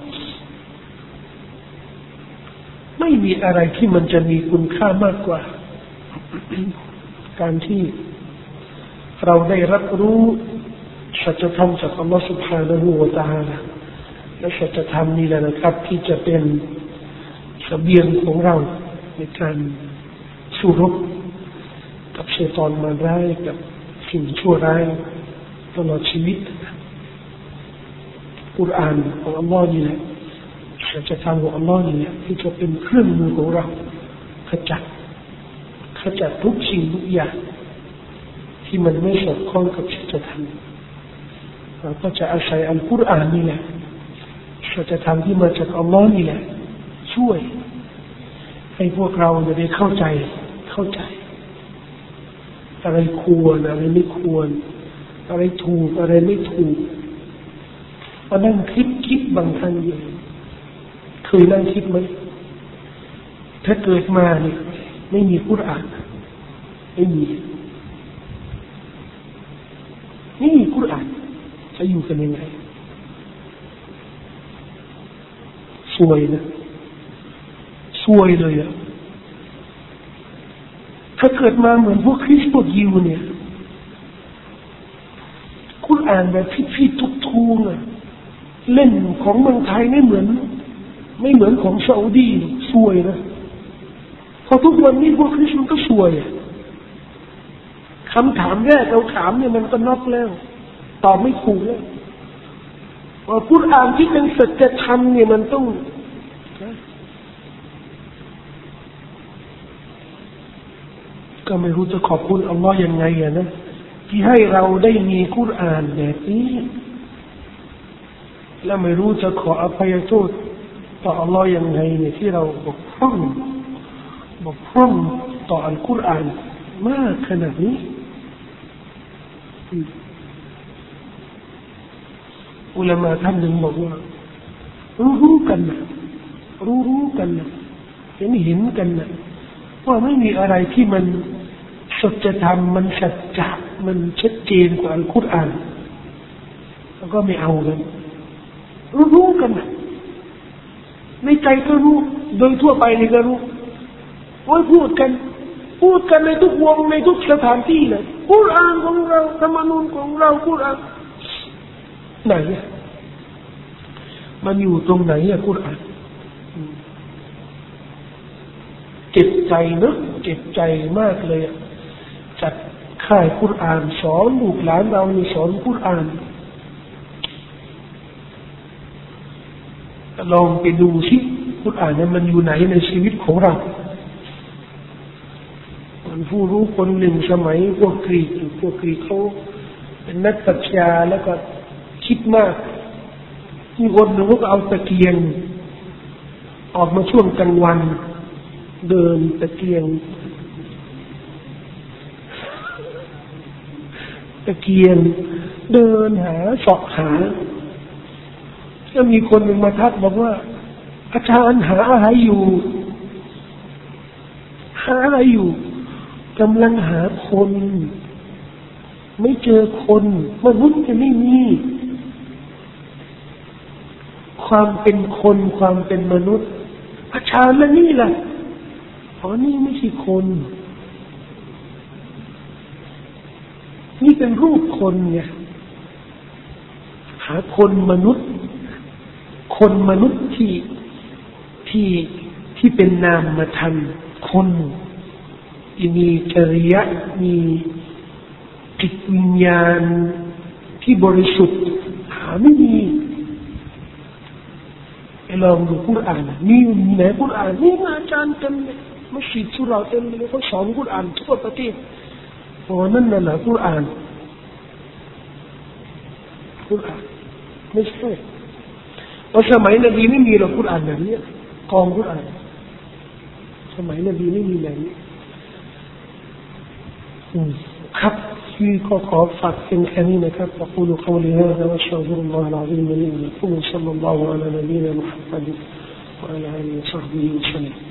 ไม่มีอะไรที่มันจะมีคุณค่ามากกว่า การที่เราได้รับรู้สัจธรรมจากอัลลอฮฺ سبحانه และ تعالى และสัจธรรมนี้แหละนะครับที่จะเป็นเสบียงของเราในการสู้รบกับชัยฏอนมารร้ายกับสิ่งชั่วร้ายตลอดชีวิตกุรอานของอัลลอฮ์นี่แหละสัจธรรมของอัลลอฮ์นี่แหละที่จะเป็นเครื่องมือของเราขจัดขจัดทุกสิ่งทุกอย่างที่มันไม่สอดคล้องกับสัจธรรมเราก็จะอาศัยอัลกุรอานนี่แหละสัจธรรมที่มาจากอัลลอฮ์นี่แหละช่วยให้พวกเราได้เข้าใจเข้าใจอะไรควรอะไรไม่ควรอะไรถูกอะไรไม่ถูกมานั่งคิดคิดบางครั้งอยู่เคยนั่งคิดไหมถ้าเกิดมาเนี่ยไม่มีกุรอานไม่มีไม่มีกุรอานจะอยู่กันยังไงสวยนะสวยเลยอะถ้าเกิดมาเหมือนพวกคริสต์พวกยิวเนี่ยกุรอานแบบพี่ๆทุกทูงอะเล่นของเมืองไทยไม่เหมือนไม่เหมือนของซาอุดีสวยนะพอทุกวันนี้พวกคริสต์มันก็สวยคำถามแรกเราถามเนี่ยมันก็นอกแล้วตอบไม่ถูกแล้วว่ากุรอานที่เป็นสัจธรรมเนี่ยมันต้องก็ไม่รู้จะขอบคุณอัลลอฮ์ยังไงอะนะที่ให้เราได้มีกุรอานแบบนี้และไม่รู้จะขออภัยโทษต่ออัลลอฮ์ยังไงเนี่ยที่เราบกพร่องบกพร่องต่ออัลกุรอานมากขนาดนี้อุลามะท่านหนึ่งบอกว่ารู้รู้กันนะรู้รู้กันนะเห็นเห็นกันนะว่าไม่มีอะไรที่มันสัจธรรมมันสัจจะมันชัดเจนกว่าอัลกุรอานแล้วก็ไม่เอากันรู้รู้กันนะในใจก็รู้โดยทั่วไปนี่ก็รู้ว่าพูดกันพูดกันในทุกวงในทุกสถานที่เลยกุรอานของเราธรรมนูญของเรากุรอานไหนอะมันอยู่ตรงไหนอะกุรอานเจ็บใจเนอะเจ็บใจมากเลยอะจัดค่ายกุรอานสอนลูกหลานเรานี่สอนกุรอานลองไปดูสิกุรอานนั้นมันอยู่ไหนในชีวิตของเรามันผู้รู้คนหนึ่งสมัยพวกกรีกพวกกรีกเขาเป็นนักปรัชญาแล้วก็คิดมากมีคนหนึ่งก็เอาตะเกียงออกมาช่วงกลางวันเดินตะเกียงตะเกียงเดินหาเสาะหาแล้วมีคนหนึ่งมาทักบอกว่าอาจารย์หาอะไรอยู่หาอะไรอยู่กำลังหาคนไม่เจอคนมนุษย์จะไม่มีความเป็นคนความเป็นมนุษย์อาชาและนี่แหละอ๋อนี่ไม่ใช่คนนี่เป็นรูปคนไงหาคนมนุษย์คนมนุษย์ที่ที่ที่เป็นนามธรรมคนที่มีจริยะมีจิตวิญญาณที่บริสุทธิ์หาไม่มีลองดูกุรอานมีไหนกุรอานนี่มาอาจารย์เต็มเลยมัสยิดสุเราเต็มเลยเขาสอนกุรอานทั่วประเทศโอ้นั่นน่ะแหละกุรอานกุรอานไม่ใช่เพราะสมัยนบีไม่มีหรอกกุรอานแบบนี้กองกุรอานสมัยนบีไม่มีแบบนี้ครับที่ก็ขอฝากเป็นแค่นี้นะครับ أقول قولي هذا وأستغفر الله العظيم لي ولكم صلى الله على نبينا محمد وعلى آله وصحبه وسلم